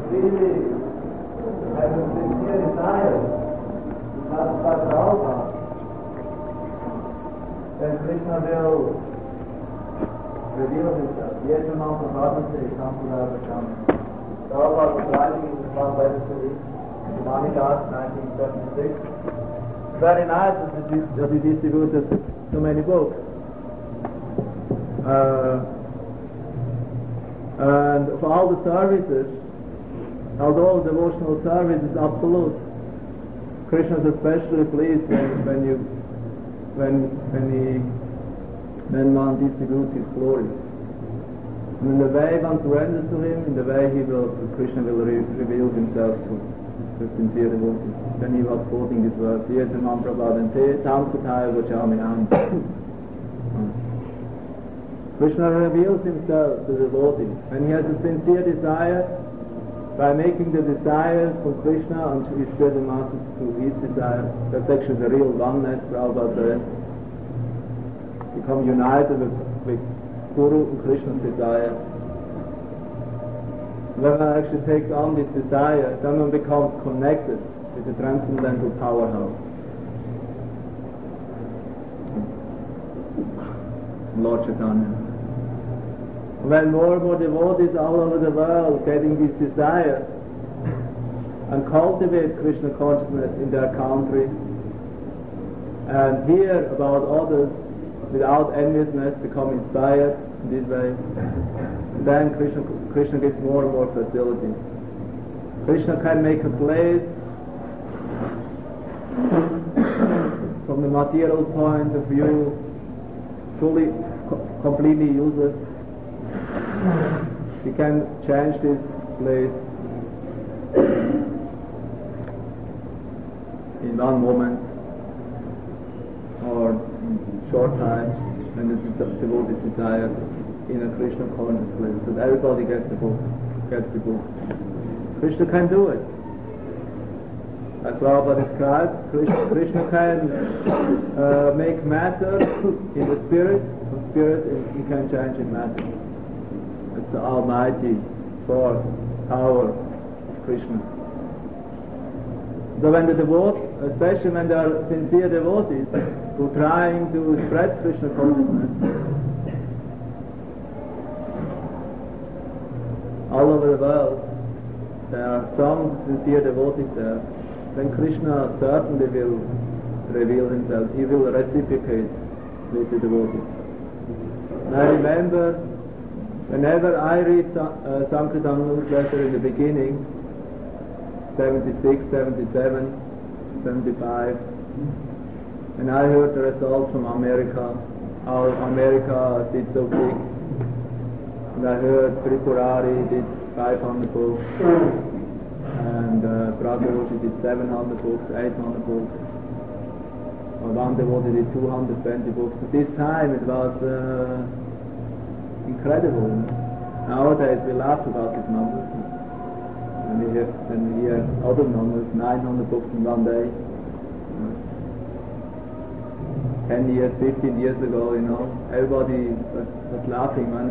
really have a sincere desire to satisfy Prabhupada, then Krishna will reveal himself. Yet among the Bhagavad comes to have a come. Prabhupada was writing in the one letter to the Manidas, 1976. Very nice that he distributed so many books. And for all the services, although devotional service is absolute, Krishna is especially pleased when one distributes his glories. And in the way one surrenders to him, in the way Krishna will reveal himself to the sincere devotees. Then he was quoting this verse, Yes, Imam Prabhupada, Tam Kutaya Vachami Am. Krishna reveals himself to the devotee. When he has a sincere desire, by making the desire from Krishna and to his spiritual masters to his desire, that's actually the real oneness, Prabhupada says. Become united with Guru and Krishna's desire. When one actually takes on this desire, then one becomes connected with the transcendental powerhouse. Lord Chaitanya. When more and more devotees all over the world getting this desire and cultivate Krishna consciousness in their country and hear about others without enviousness, become inspired in this way, then Krishna gets more and more facilities. Krishna can make a place from the material point of view completely useless. He can change this place in one moment or in short time when the devotee is desired in a Krishna conscious place. So everybody gets the book. Krishna can do it. As Prabhupada described, Krishna can make matter in the spirit, from spirit he can change in matter. It's the almighty force, power of Krishna. So when the devotees, especially when there are sincere devotees who are trying to spread Krishna consciousness all over the world, there are some sincere devotees there, then Krishna certainly will reveal himself. He will reciprocate with the devotees. And I remember, whenever I read Sankirtan newsletter in the beginning, 76, 77, 75, and I heard the results from America, how America did so big, and I heard Tripurari did 500 books, and Prabhuji did 700 books, 800 books, or one devotee did 220 books. At this time it was incredible. Nowadays we laugh about these numbers. And we hear other numbers, 900 books in one day. 10 years, 15 years ago, everybody was laughing when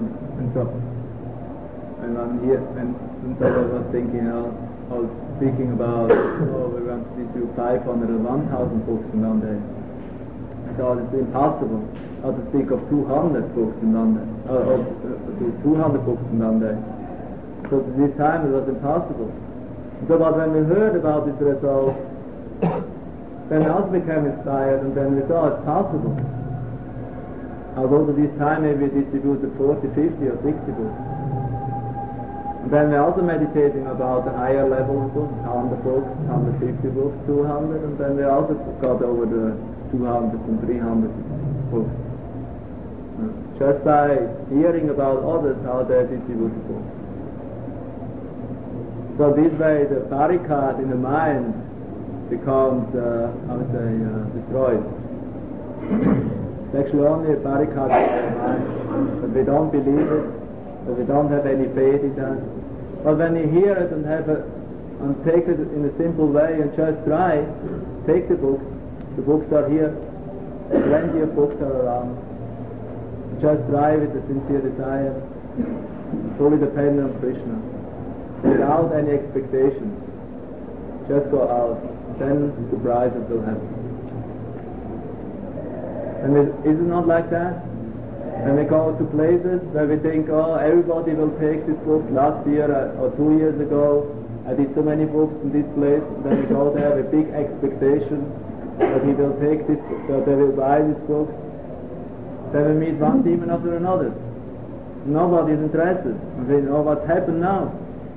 somebody was thinking, or speaking about, we want to do 500 or 1,000 books in one day. I thought it's impossible. Or to speak of 200 books in one day, or 200 books in one day. So at this time it was impossible. So but when we heard about this result, then we also became inspired, and then we saw it's possible. Although at this time maybe we distributed 40, 50 or 60 books. And then we're also meditating about the higher level of books, 100 books, 150 books, 200, and then we also got over the 200 and 300 books. Just by hearing about others, how they distribute the books. So this way the barricade in the mind becomes, destroyed. It's actually only a barricade in the mind, but we don't believe it, but we don't have any faith in that. But when you hear it and take it in a simple way and just try, take the books are here, plenty of books are around. Just try with a sincere desire, fully dependent on Krishna. without any expectations. Just go out, then surprises will happen. And is it not like that? When we go to places where we think, oh, everybody will take this book. Last year or 2 years ago, I did so many books in this place. Then we go there with big expectation that he will take this, that they will buy these books. Then we meet one demon after another. Nobody is interested. And we know what's happened now.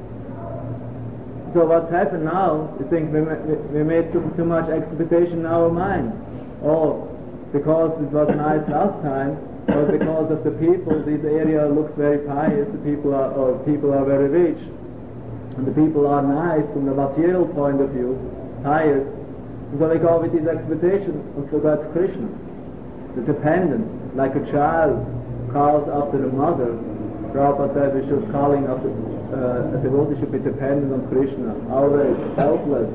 So what's happened now, we think we made too much expectation in our mind. Oh, because it was nice last time, or because of the people, this area looks very pious, the people are very rich, and the people are nice from the material point of view, pious. And so we go with these expectations and forget Krishna. The dependence, like a child calls after the mother. Prabhupada said we should calling after a devotee should be dependent on Krishna, always helpless.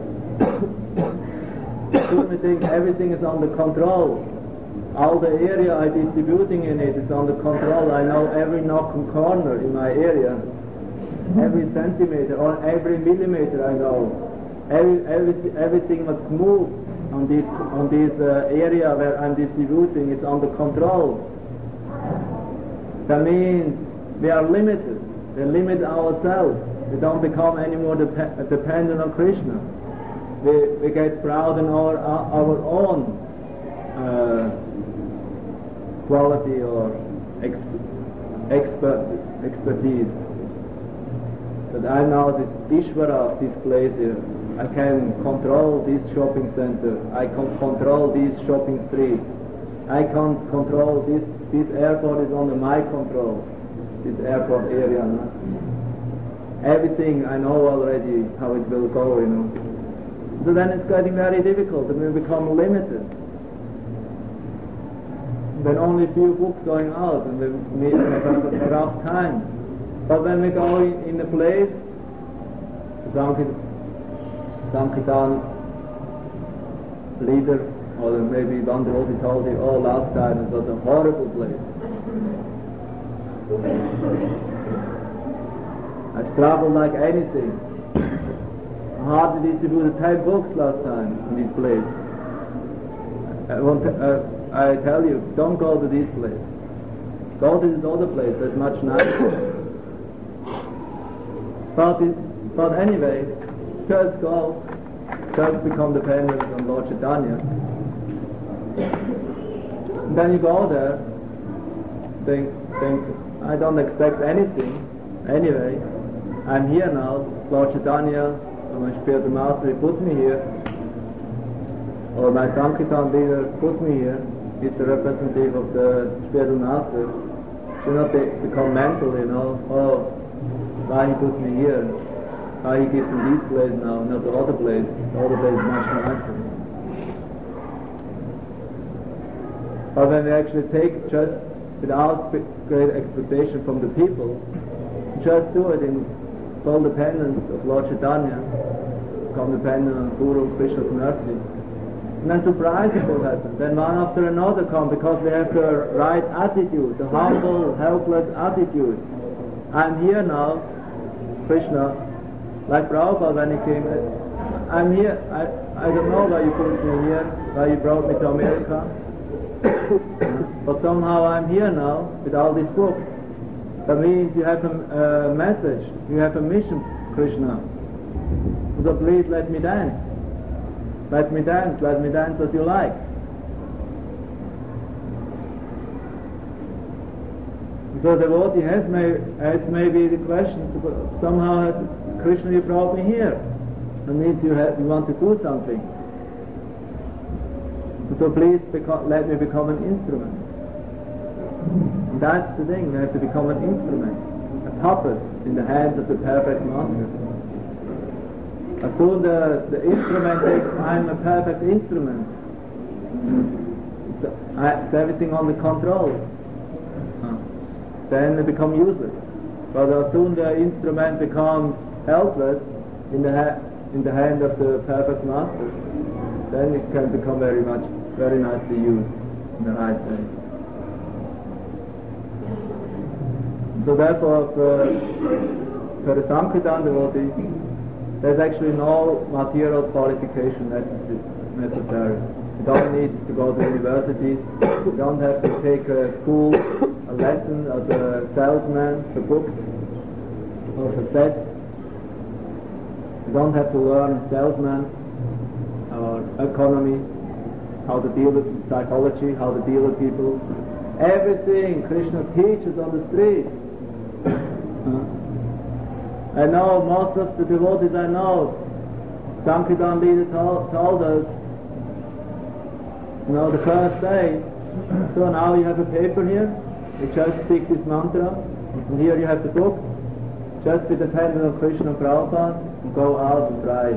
Soon we think everything is under control. All the area I'm distributing in it is under control. I know every nook and corner in my area, every centimeter or every millimeter I know. Everything must move on this area where I'm distributing is under control. That means we are limited. We limit ourselves. We don't become any more dependent on Krishna. We get proud in our own quality or expertise. That I know this Ishvara of this place here. I can control this shopping center. I can control this shopping street. I can control this airport is under my control. This airport area. No? Everything I know already how it will go, you know. So then it's getting very difficult and we become limited. Then only few books going out and we have a rough time. But when we go in a place, Sankirtan leader, or maybe one devotee told you, oh, last time it was a horrible place. I struggled like anything. I hardly distributed 10 books last time in this place. I tell you, don't go to this place. Go to this other place, that's much nicer. But anyway, just go, just become dependent on Lord Chaitanya. And then you go there, think, I don't expect anything. Anyway, I'm here now, Lord Chaitanya, my spiritual master, he put me here, or my Sankirtan leader put me here, he's the representative of the spiritual master. Should not become mental, you know, oh, why he puts me here, why he gives me this place now, not the other place. The other place is much nicer. But when we actually take just without great expectation from the people, just do it in full dependence of Lord Chaitanya, become dependent on Guru Krishna's mercy. And then surprises will happen. Then one after another come because we have the right attitude, the humble, helpless attitude. I'm here now, Krishna, like Prabhupada when he came, I'm here, I don't know why you put me here, why you brought me to America, but somehow I'm here now with all these books. That means you have a message, you have a mission, Krishna. So please let me dance. Let me dance as you like. So the devotee has maybe the question, somehow has Krishna, you brought me here. That means you want to do something. So please let me become an instrument. And that's the thing, we have to become an instrument, a puppet in the hands of the perfect master. As soon the instrument thinks I'm a perfect instrument, it's everything under control, then it becomes useless. But as soon the instrument becomes helpless in the hand of the perfect master, then it can become very nicely used in the right way. So therefore, for the Sankirtan devotee, there's actually no material qualification necessary. You don't need to go to university. You don't have to take a school, a lesson as a salesman for books or for sets. You don't have to learn salesman or economy, how to deal with psychology, how to deal with people. Everything Krishna teaches on the street. I know most of the devotees I know, Sankirtan leader told us, the first day, so now you have a paper here, you just speak this mantra, and here you have the books, just be dependent on Krishna and Prabhupada, and go out and try.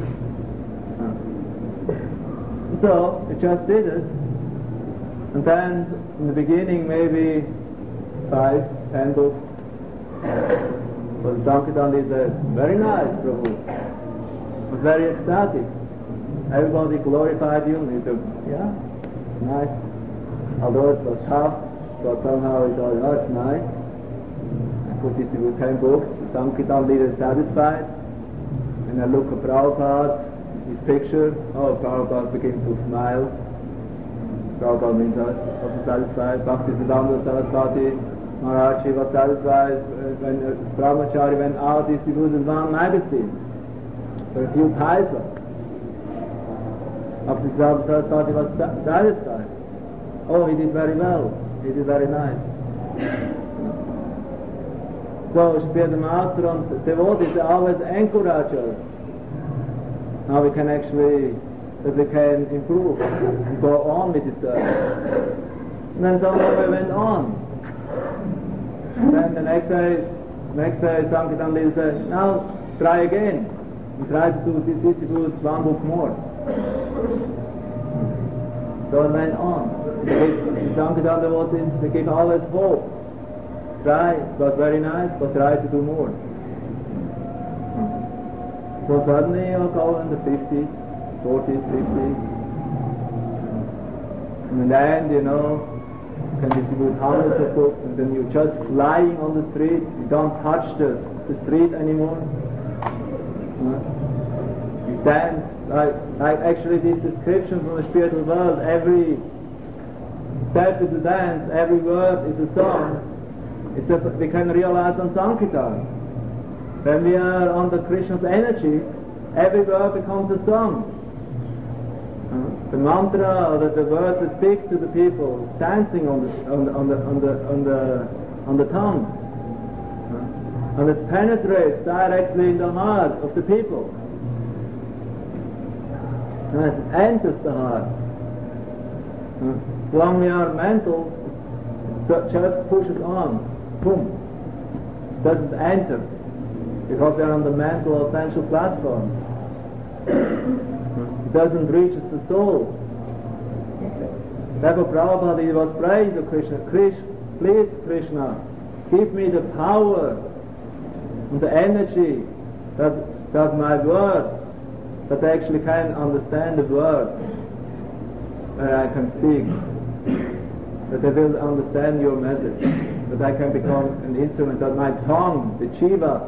So, we just did it, and then in the beginning maybe 5, 10 books. So the Sankirtan is very nice, Prabhu. It was very ecstatic. Everybody glorified you, and he said, yeah, it's nice. Although it was tough, but somehow he thought, oh, it's nice. I could distribute 10 books. The Sankirtan leader is satisfied. And I look at Prabhupada, his picture. Oh, Prabhupada begins to smile. Prabhupada means also satisfied. Bhaktisiddhanta Saraswati Maharaj, he was satisfied when Brahmachari went out, distributed one magazine for a few paisa. Bhaktisiddhanta Saraswati was satisfied. Oh, he did very well. He did very nice. So, the master and devotees always encourage us. Now we can actually, that we can improve and go on with it. And then somehow we went on. And then the next day Sankirtan leader said, now try again. And try to distribute one book more. So it went on. The Sankirtan devotees, they give always hope. Try, it was very nice, but try to do more. So suddenly you'll go in the 50s, 40s, 50s. And in the end, you can distribute hundreds of books, and then you're just flying on the street. You don't touch the street anymore. You dance, like actually this description from the spiritual world, every step is a dance, every word is a song. We can realize on Sankirtan. When we are under Krishna's energy, every word becomes a song. The mantra or the words we speak to the people, dancing on the tongue, and it penetrates directly in the heart of the people, and it enters the heart. When we are mental, it just pushes on. Boom. Doesn't enter, because we are on the mental or sensual platform. It doesn't reach the soul. Therefore Prabhupada, he was praying to Krishna, please Krishna, give me the power and the energy that my words, that I actually can understand the words that I can speak, that I will understand your message, that I can become an instrument, that my tongue, the jiva,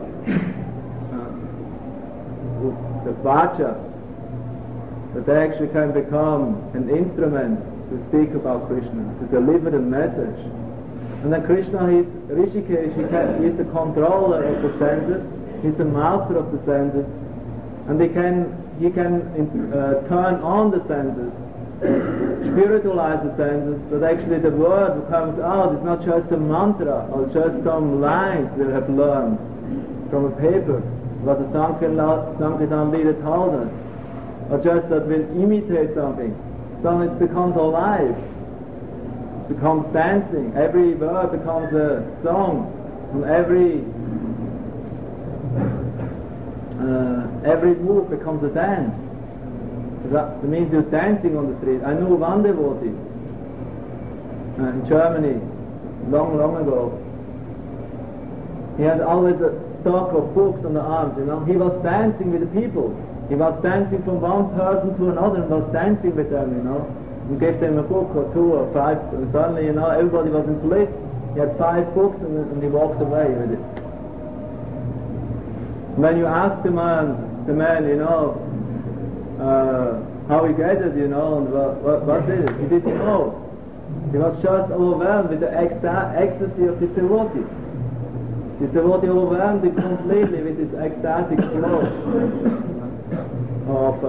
the vacha, that I actually can become an instrument to speak about Krishna, to deliver the message. And then Krishna, he's Rishikesh, he's the controller of the senses, he's the master of the senses, and he can turn on the senses, spiritualize the senses, that actually the word comes out is not just a mantra or just some lines we have learned from a paper, what the Sankirtan leader told us, or just that we'll imitate something. So it becomes alive, it becomes dancing, every word becomes a song, and every move becomes a dance. That means you're dancing on the street. I knew one devotee in Germany, long ago. He had always a stock of books on the arms, He was dancing with the people. He was dancing from one person to another and was dancing with them, And gave them a book or 2 or 5, and suddenly, everybody was in bliss. He had 5 books and he walked away with it. When you ask the man, you know, how he got it, you know, and what is it? He didn't know. He was just overwhelmed with the ecstasy of this devotee. This devotee overwhelmed him completely with this ecstatic flow of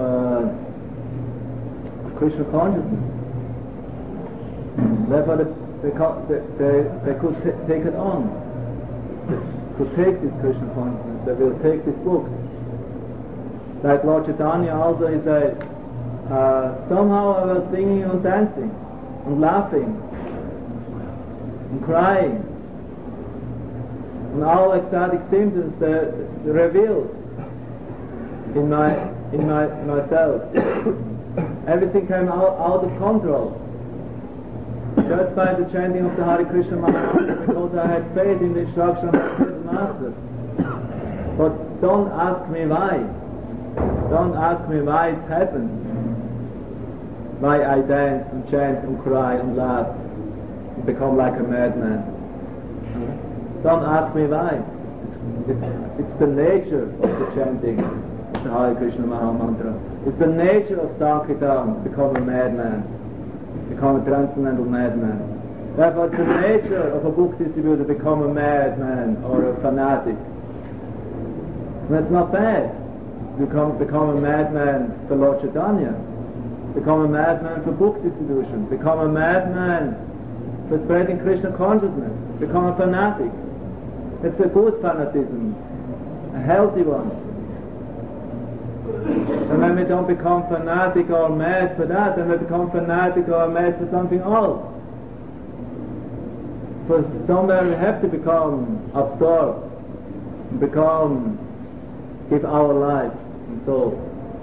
Krishna consciousness. Therefore, they could take it on. They could take this Krishna consciousness. They will take these books. Like Lord Chaitanya also, he said, somehow I was singing and dancing and laughing and crying, and all ecstatic symptoms that revealed in myself. Everything came out of control just by the chanting of the Hare Krishna Maha, because I had faith in the instruction of the Master. But don't ask me why. Don't ask me why it happened. Why I dance and chant and cry and laugh and become like a madman. Don't ask me why. It's the nature of the chanting of the Hare Krishna Maha Mantra. It's the nature of Sankirtan to become a madman, become a transcendental madman. Therefore it's the nature of a book distributor to become a madman or a fanatic. And it's not bad. Become a madman for Lord Chaitanya, become a madman for book distribution, become a madman for spreading Krishna consciousness, become a fanatic. It's a good fanaticism, a healthy one. And when we don't become fanatic or mad for that, then we become fanatic or mad for something else. For somewhere we have to become absorbed, give our life and soul.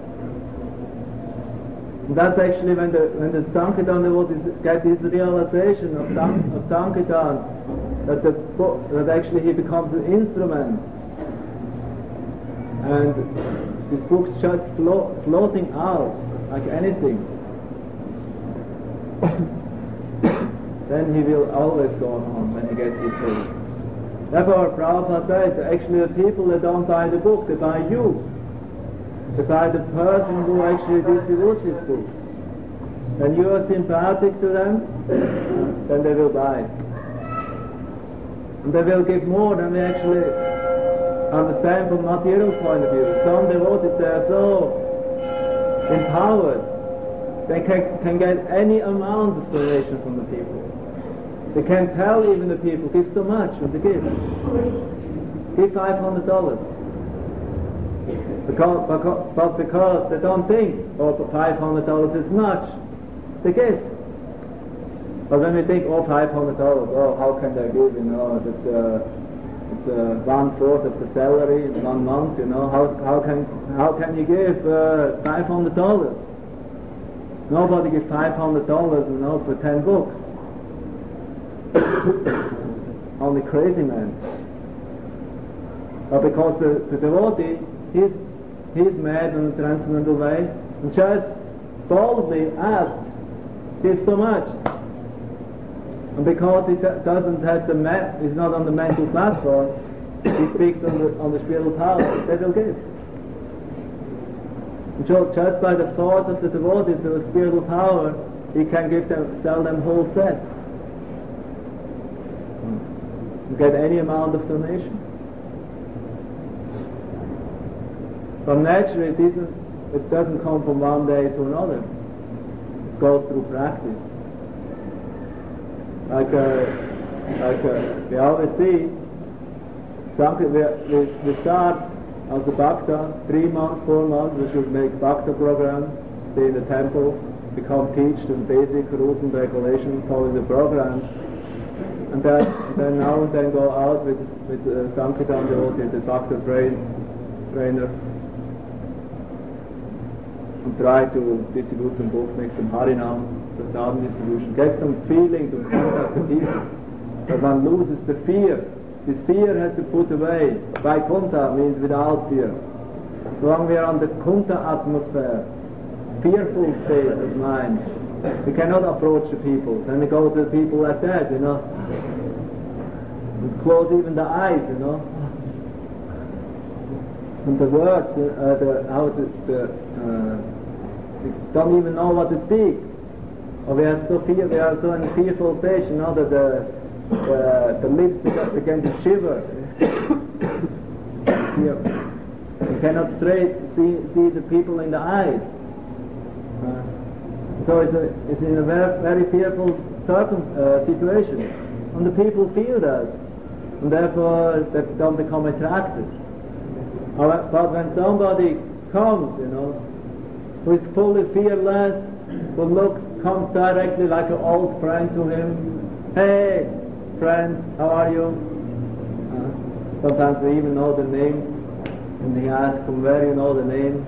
And that's actually when the Sankirtan devotees get this realization of Sankirtan, that actually he becomes an instrument, and this book's just floating out like anything. Then he will always go on when he gets his faith. Therefore, Prabhupada says, actually the people that don't buy the book, they buy you. They buy the person who actually distributes his books. When you are sympathetic to them, then they will buy. And they will give more than we actually understand from material point of view. Some devotees, they are so empowered, they can get any amount of donation from the people. They can tell even the people, give so much what they give. Give $500. But because they don't think, oh, $500 is much, they give. But when we think, oh, $500, oh, how can they give, you know, it's 1/4 of the salary in 1 month, you know, how can you give $500? Nobody gives $500, you know, for 10 books. Only crazy man. But because the devotee, he's mad in a transcendental way, and just boldly asks, give so much. And because he doesn't have he's not on the mental platform, he speaks on the spiritual power, they will give. And just by the force of the devotee to the spiritual power, he can sell them whole sets. And get any amount of donations. But naturally, it doesn't come from one day to another. It goes through practice. Like we always see, we start as a bhakta, 3 months, 4 months, we should make bhakta program, stay in the temple, become teached in basic rules and regulations, follow the programs, and then now and then go out with Sankirtan devotee, the bhakta trainer, and try to distribute some books, make some harinam, prasadam distribution, get some feeling to contact the people. But one loses the fear. This fear has to put away. Vaikuntha means without fear. So long we are on the kunta atmosphere, fearful state of mind, we cannot approach the people. Then we go to the people like that, you know, and close even the eyes, you know. And the words, we don't even know what to speak. Or we are so in a fearful stage, that the lips begin to shiver. You cannot straight see the people in the eyes. So it's in a very, very fearful situation. And the people feel that. And therefore they don't become attracted. But when somebody comes, who is fully fearless, who comes directly like an old friend to him, hey, friend, how are you? Sometimes we even know the names, and he asks from where you know the name.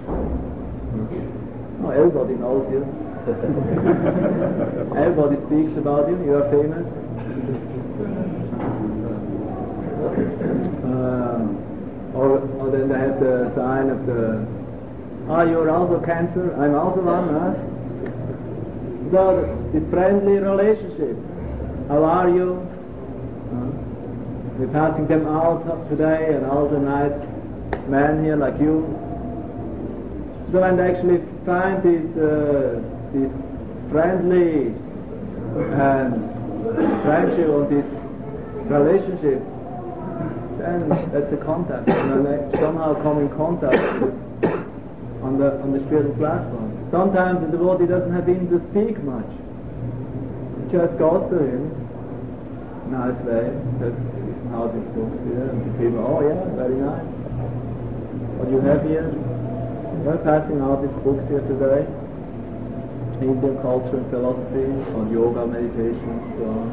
Oh, everybody knows you. Everybody speaks about you. You are famous. Or then they have the sign of the, you're also cancer, I'm also one, huh? So this friendly relationship, how are you? We're passing them out today, and all the nice men here like you. So when they actually find this friendly and friendship or this relationship, then that's a contact, and they somehow come in contact on the spiritual platform. Sometimes the devotee doesn't have even to speak much. It just goes to him, nice way, just how these books here, and the people, oh yeah, very nice. What do you have here? We're passing out these books here today. Indian culture and philosophy, on yoga, meditation, and so on.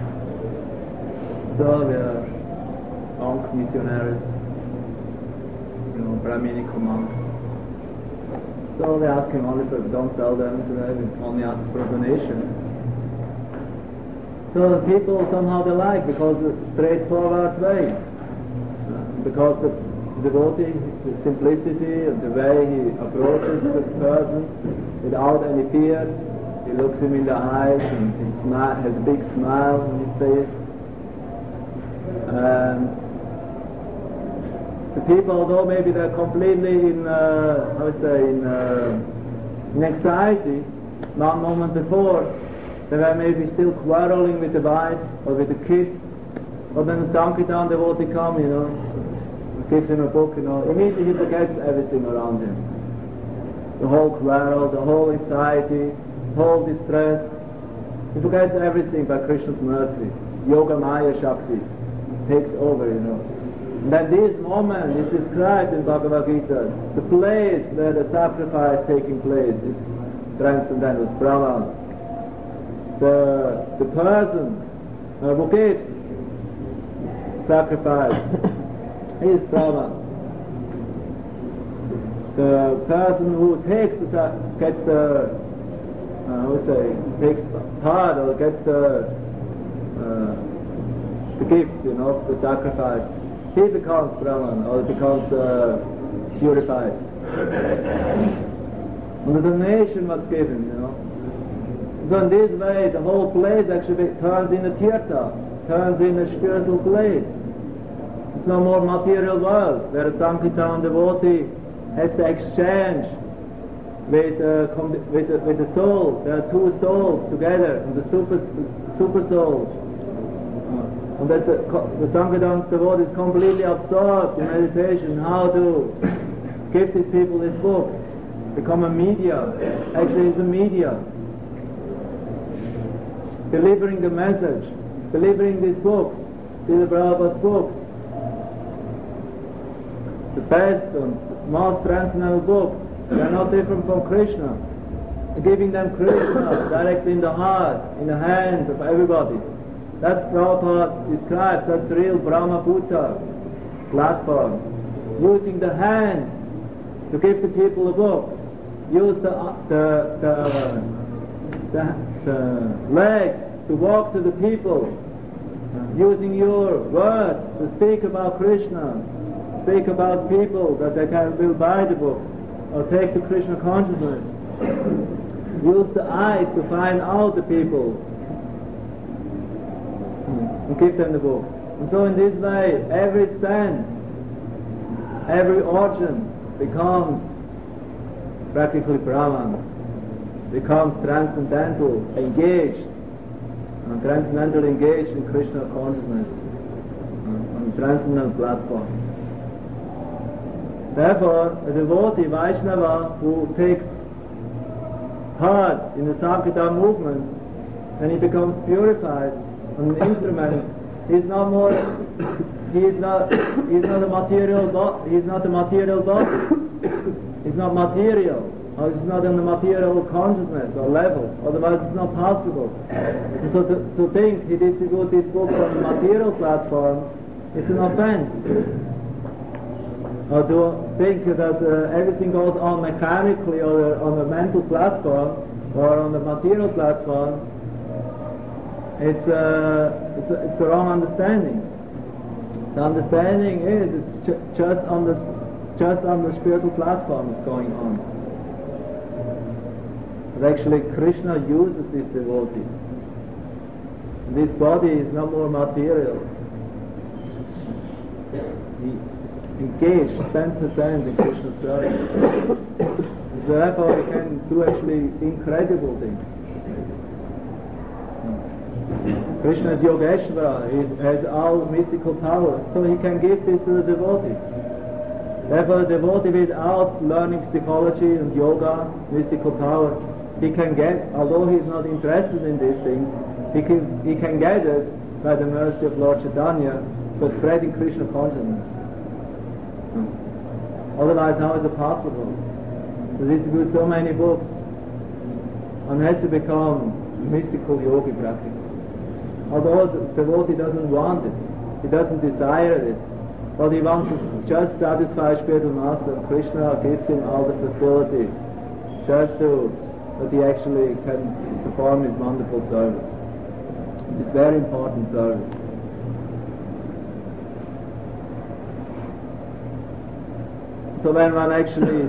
So we are monk missionaries, Brahminical monks. So they ask him only don't sell them today, we only ask for a donation. So the people somehow they like, because it's a straightforward way. Because the devotee, the simplicity and the way he approaches the person without any fear, he looks him in the eyes and he has a big smile on his face. And the people, although maybe they're completely in anxiety, one moment before, they were maybe still quarreling with the wife or with the kids, but then the Sankirtan devotee comes, gives him a book, immediately he forgets everything around him. The whole quarrel, the whole anxiety, the whole distress. He forgets everything by Krishna's mercy. Yoga Maya Shakti takes over, And then this moment is described in Bhagavad Gita. The place where the sacrifice is taking place is transcendental, it's Brahman. The person who gives sacrifice is Brahman. The person who takes takes part or gets the gift, the sacrifice, he becomes Brahman or becomes purified. And the donation was given, So in this way, the whole place actually turns in a tirtha, turns in a spiritual place. It's no more material world where a Sankirtan devotee has to exchange with the soul. There are two souls together, and the super souls. And the Sankirtan devotee is completely absorbed in meditation, how to give these people these books, become a media. Actually, it's a media. Delivering the message, delivering these books, Srila Prabhupada's books, the best and most transcendental books. They are not different from Krishna. Giving them Krishna directly in the heart, in the hands of everybody. That's Prabhupada describes, that's real Brahma Bhuta platform. Using the hands to give the people a book. Use the legs to walk to the people. Using your words to speak about Krishna. Speak about people that they will buy the books or take to Krishna consciousness. Use the eyes to find out the people and give them the books. And so in this way, every sense every origin becomes practically Brahman, becomes transcendental, engaged, transcendental engaged in Krishna consciousness on a transcendental platform. Therefore, a devotee, Vaishnava, who takes part in the Sankirtan movement, when he becomes purified on an instrument, he is not a material body. He's not material, or he's not on the material consciousness or level. Otherwise, it's not possible. And so to think he distributes these books on the material platform, it's an offense. Or to think that everything goes on mechanically or on a mental platform or on the material platform, it's a wrong understanding. The understanding is it's just on the spiritual platform it's going on. But actually Krishna uses this devotee. This body is no more material. He engaged 10% in Krishna's service. So therefore he can do actually incredible things. Krishna is Yogeshvara, he has all mystical power, so he can give this to the devotee. Therefore the devotee, without learning psychology and yoga, mystical power, he can get, although he is not interested in these things, he can get it by the mercy of Lord Chaitanya by spreading Krishna consciousness. Otherwise, how is it possible to distribute so many books? One has to become mystical yogi practically. Although the devotee doesn't want it, he doesn't desire it, but he wants to just satisfy spiritual master. Krishna gives him all the facility just that he actually can perform his wonderful service. It's very important service. So when one actually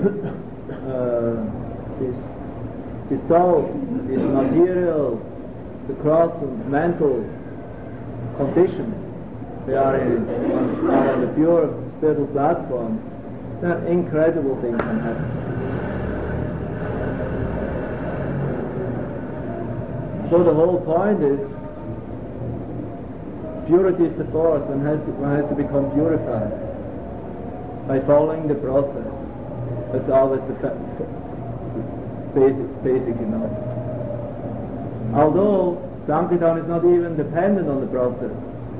dissolves this material, the cross and mental condition they are in on the pure spiritual platform, then incredible things can happen. So the whole point is, purity is the force. One has to become purified by following the process. That's always the basic enough. Although Sankirtan is not even dependent on the process.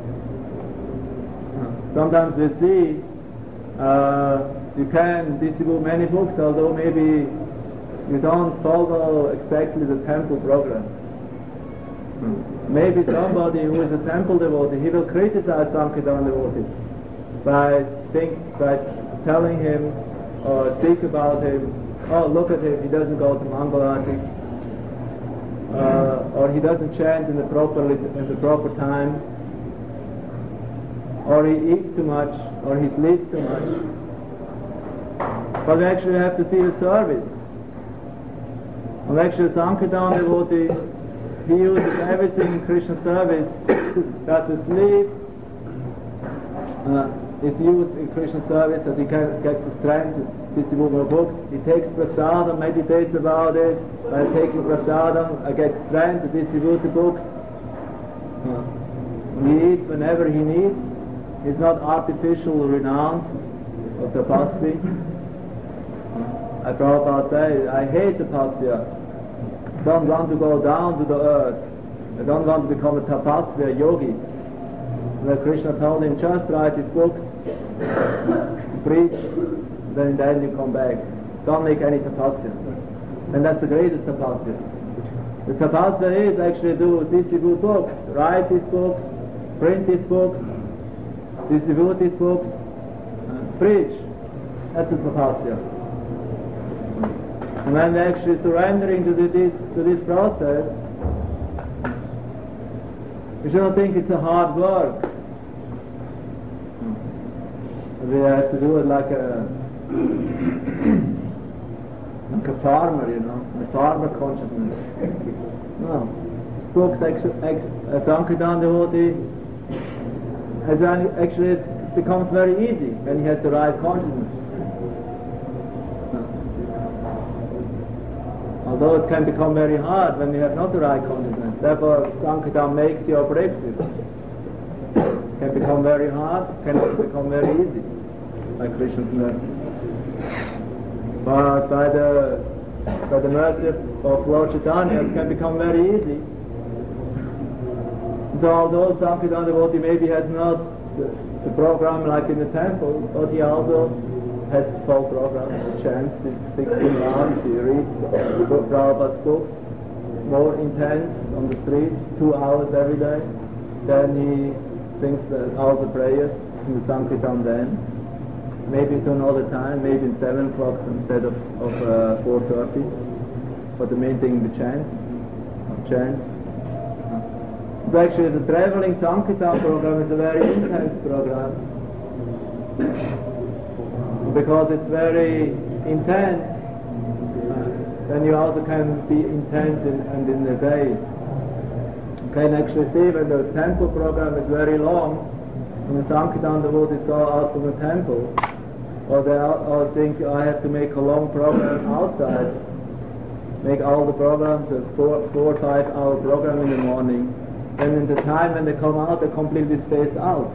Sometimes we see you can distribute many books, although maybe you don't follow exactly the temple program. Maybe somebody who is a temple devotee, he will criticize Sankirtan devotee by telling him or speak about him, oh look at him, he doesn't go to Mangalarti, or he doesn't chant in the proper time, or he eats too much, or he sleeps too much. But we actually have to see the service. And actually Sankirtan devotee, he uses everything in Krishna's service, that the sleep is used in Krishna's service, that he gets the strength to distribute more books. He takes prasadam, meditates about it. By taking prasadam, gets strength to distribute the books. He eats whenever he needs. He's not artificial renounced of tapasvi. Prabhupada says, I hate tapasya. I don't want to go down to the earth. I don't want to become a tapasvi, a yogi. Where Krishna told him, just write his books, preach, then you come back. Don't make any tapasya. And that's the greatest tapasya. The tapasya is actually to distribute books, write these books, print these books, distribute these books, preach. That's the tapasya. And when we're actually surrendering to this process, we shouldn't think it's a hard work. We have to do it like a farmer, a farmer consciousness. No. This book's actually, Sankirtan devotee, actually it's becomes very easy when he has the right consciousness. Although it can become very hard when you have not the right consciousness. Therefore, Sankirtan makes you or breaks you. It can become very hard, can also become very easy by Krishna's mercy. But by the mercy of Lord Chaitanya, it can become very easy. So although Sankirtan devotee maybe has not the program like in the temple, but he also has the full program. He chants 16 rounds, he reads Prabhupada's books, more intense on the street, 2 hours every day. Then he sings all the prayers in the Sankirtan then. Maybe to another time, maybe in 7 o'clock instead of 4:30. But the main thing, the chants. So actually the traveling Sankirtan program is a very intense program. Because it's very intense, then you also can be intense in the day. You can actually see when the temple program is very long, and the Sankirtan devotees go out from the temple, or they all think I have to make a long program outside, make all the programs a 4 or 5 hour program in the morning, and in the time when they come out they're completely spaced out.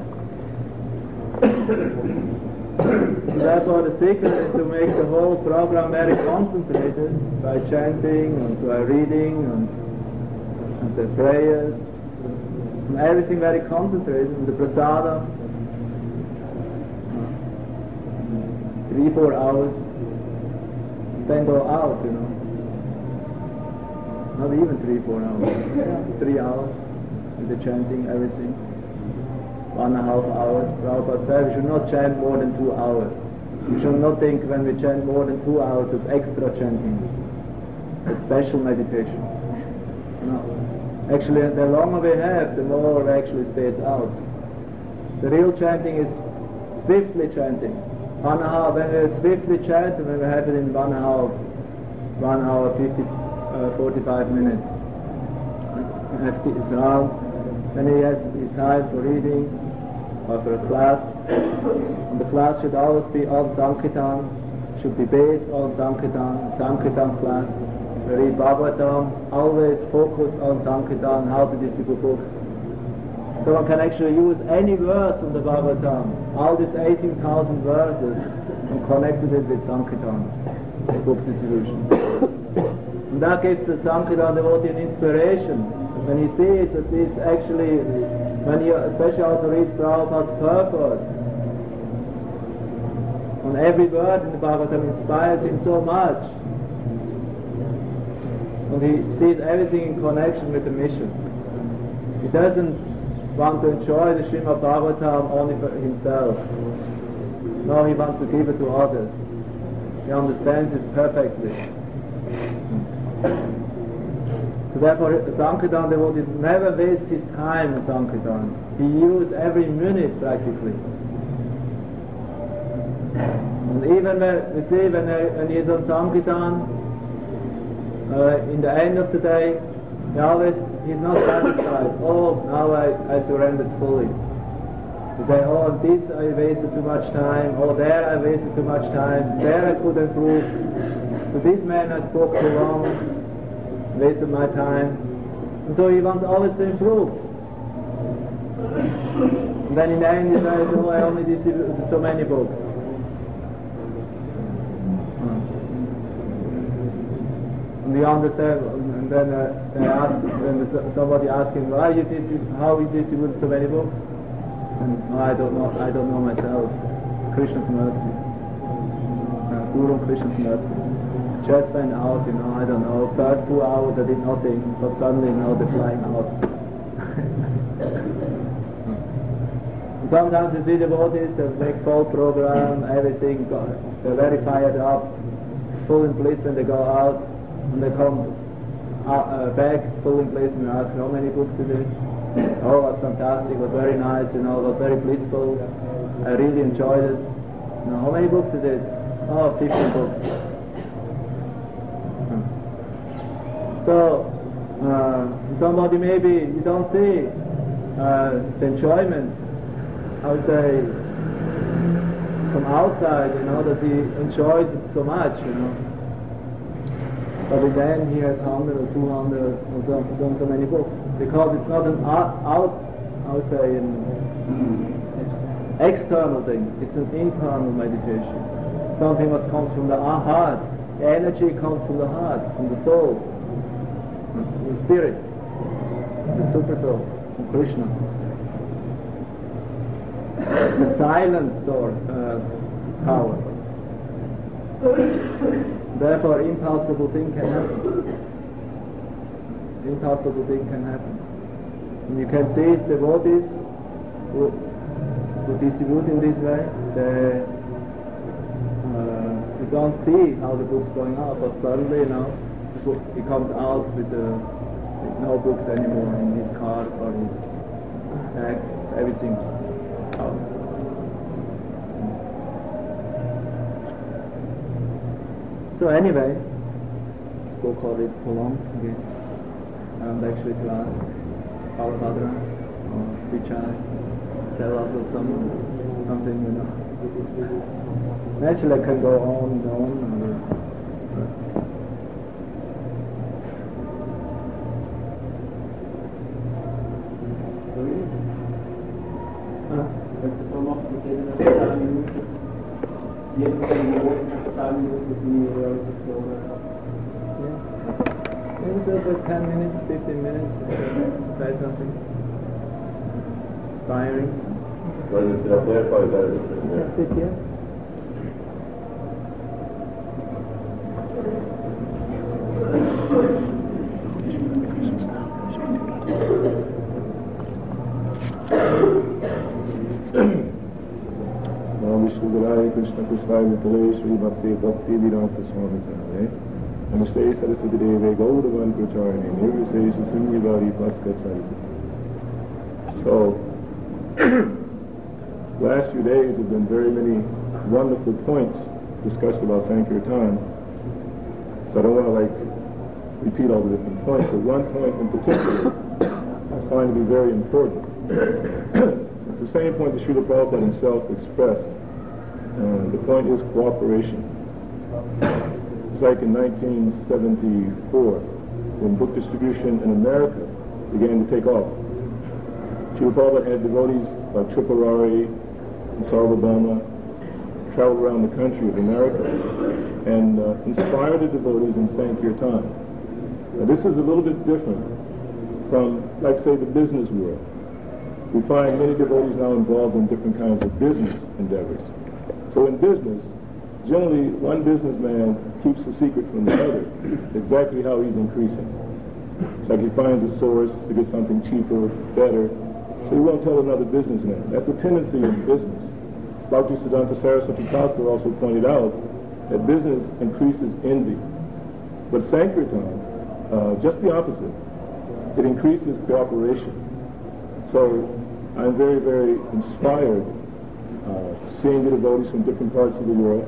So therefore the secret is to make the whole program very concentrated by chanting and by reading and the prayers, and everything very concentrated, and the prasada, 3-4 hours, then go out, Not even 3-4 hours, 3 hours with the chanting, everything. 1.5 hours. Prabhupada said we should not chant more than 2 hours. We should not think when we chant more than 2 hours as extra chanting, as special meditation. No. Actually, the longer we have, the more we're actually spaced out. The real chanting is swiftly chanting. 1.5, when we swiftly chant, when we have it in 1 hour 45 minutes. After his round, then he has his time for reading, or for a class. And the class should always be on Sankirtan, should be based on Sankirtan class. We read Bhagavatam, always focused on Sankirtan, how to distribute books. So one can actually use any verse from the Bhagavatam, all these 18,000 verses, and connected it with Sankirtan, book distribution. And that gives the Sankirtan devotee an inspiration. When he sees that this actually, when he especially also reads Prabhupada's purport, on every word in the Bhagavatam inspires him so much. And he sees everything in connection with the mission. He doesn't want to enjoy the Srimad Bhagavatam only for himself. No, he wants to give it to others. He understands it perfectly. So therefore, a Sankirtan devotee never wastes his time in Sankirtan. He uses every minute practically. And even when he is on Sankirtan, in the end of the day, he's not satisfied. Oh, now I surrendered fully. He says, oh, this I wasted too much time, oh, there I wasted too much time, there I could improve. To this man I spoke too long, wasted my time. And so he wants always to improve. And then in the end he says, oh, I only distributed so many books. And we understand, and then somebody asked him, how you distribute so many books? And I don't know myself. It's Krishna's mercy. Guru Krishna's mercy. Just went out, I don't know. First 2 hours I did nothing, but suddenly now they're flying out. Sometimes you see devotees, they make full program, everything, they're very fired up, full in bliss when they go out, and they come back full in bliss and they ask how many books you did. Oh, it was fantastic, it was very nice, it was very blissful, I really enjoyed it. How many books you did? Oh, 15 books. So, somebody maybe you don't see the enjoyment, I would say, from outside, that he enjoys it so much, But then he has 100 or 200 or so many books, because it's not an external thing, it's an internal meditation. Something that comes from the heart. The energy comes from the heart, from the soul, the spirit, the super soul, from Krishna. The silent soul, power. Therefore, impossible thing can happen. Impossible thing can happen. And you can see devotees who distribute in this way, you don't see how the book's going out, but suddenly, he comes out with no books anymore in his car or his bag, everything out. So anyway, spoke of it for long again. I want actually to ask Balabhadra or Vichai tell us something, Naturally I can go on and on. Maybe so for 10 minutes, 15 minutes, say something inspiring. Sit up there, probably better. Sit here. Krishna Krishna Mitale Shri Bhakti Bhakti Vedanta Swami Jale Namaste Saraswati Deve Gaudavan Pracharane Nirvisesha Sunyavari Bhaskacharya. So, last few days have been very many wonderful points discussed about Sankirtan. So I don't want to repeat all the different points, but one point in particular I find to be very important. It's the same point that Srila Prabhupada himself expressed. The point is cooperation. It's like in 1974, when book distribution in America began to take off. Srila Prabhupada had devotees like Tripurari and Sarvabhauma travel around the country of America and inspire the devotees in Sankirtan. Now this is a little bit different from, like say, the business world. We find many devotees now involved in different kinds of business endeavors. So in business, generally one businessman keeps a secret from the other, exactly how he's increasing. It's like he finds a source to get something cheaper, better, so he won't tell another businessman. That's a tendency in business. Bhakti Siddhanta Saraswati Thakur also pointed out that business increases envy. But Sankirtan, just the opposite. It increases cooperation. So I'm very, very inspired seeing the devotees from different parts of the world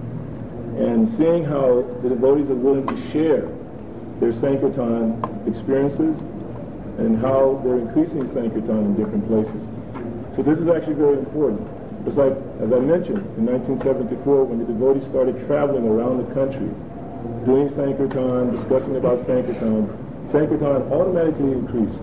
and seeing how the devotees are willing to share their Sankirtan experiences and how they're increasing Sankirtan in different places. So this is actually very important. It's like, as I mentioned, in 1974 when the devotees started traveling around the country, doing Sankirtan, discussing about Sankirtan, Sankirtan automatically increased.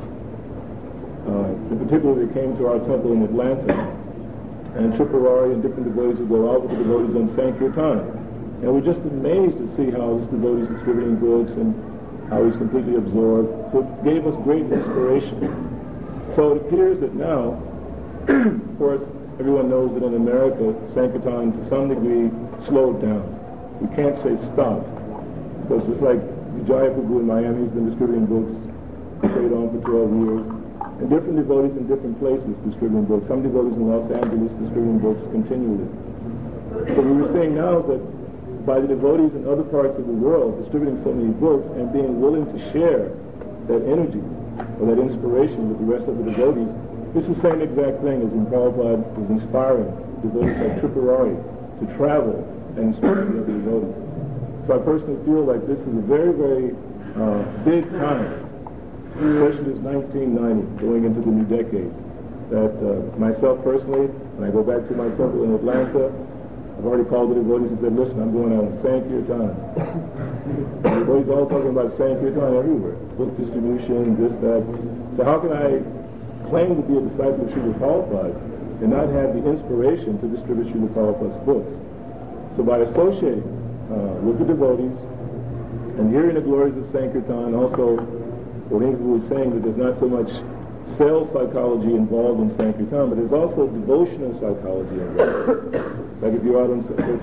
In particular, they came to our temple in Atlanta, and Tripurari and different devotees would go out with the devotees on Sankirtan. And we're just amazed to see how this devotee is distributing books and how he's completely absorbed. So it gave us great inspiration. So it appears that now, of course, everyone knows that in America, Sankirtan to some degree slowed down. We can't say stopped, because it's like Vijaya Prabhu in Miami has been distributing books, stayed on for 12 years. And different devotees in different places distributing books. Some devotees in Los Angeles distributing books continually. So what we're seeing now is that by the devotees in other parts of the world distributing so many books and being willing to share that energy or that inspiration with the rest of the devotees, it's the same exact thing as when Prabhupada was inspiring devotees like Tripurari to travel and inspire the other devotees. So I personally feel like this is a very, very big time, especially this 1990, going into the new decade, that myself personally, when I go back to my temple in Atlanta, I've already called the devotees and said, listen, I'm going on Sankirtan. The devotees all talking about Sankirtan everywhere. Book distribution, this, that. So how can I claim to be a disciple of Srila Prabhupada and not have the inspiration to distribute Srila Prabhupada's books? So by associating with the devotees and hearing the glories of Sankirtan, also what Ingrid was saying, that there's not so much sales psychology involved in Sankirtan, but there's also devotional psychology involved. Like if you're out on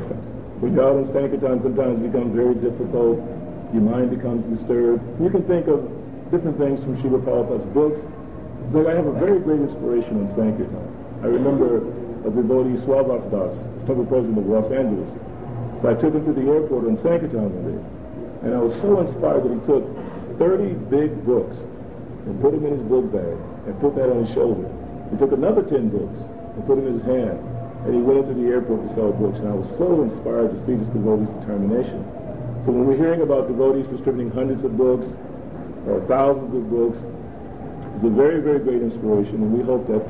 Sankirtan, sometimes it becomes very difficult, your mind becomes disturbed. You can think of different things from Srila Prabhupada's books. It's like I have a very great inspiration on Sankirtan. I remember a devotee, Swabhas Das, temple president of Los Angeles. So I took him to the airport on Sankirtan one day, and I was so inspired that he took 30 big books and put them in his book bag and put that on his shoulder. He took another 10 books and put them in his hand, and he went into the airport to sell books. And I was so inspired to see this devotee's determination. So when we're hearing about devotees distributing hundreds of books or thousands of books, it's a very, very great inspiration, and we hope that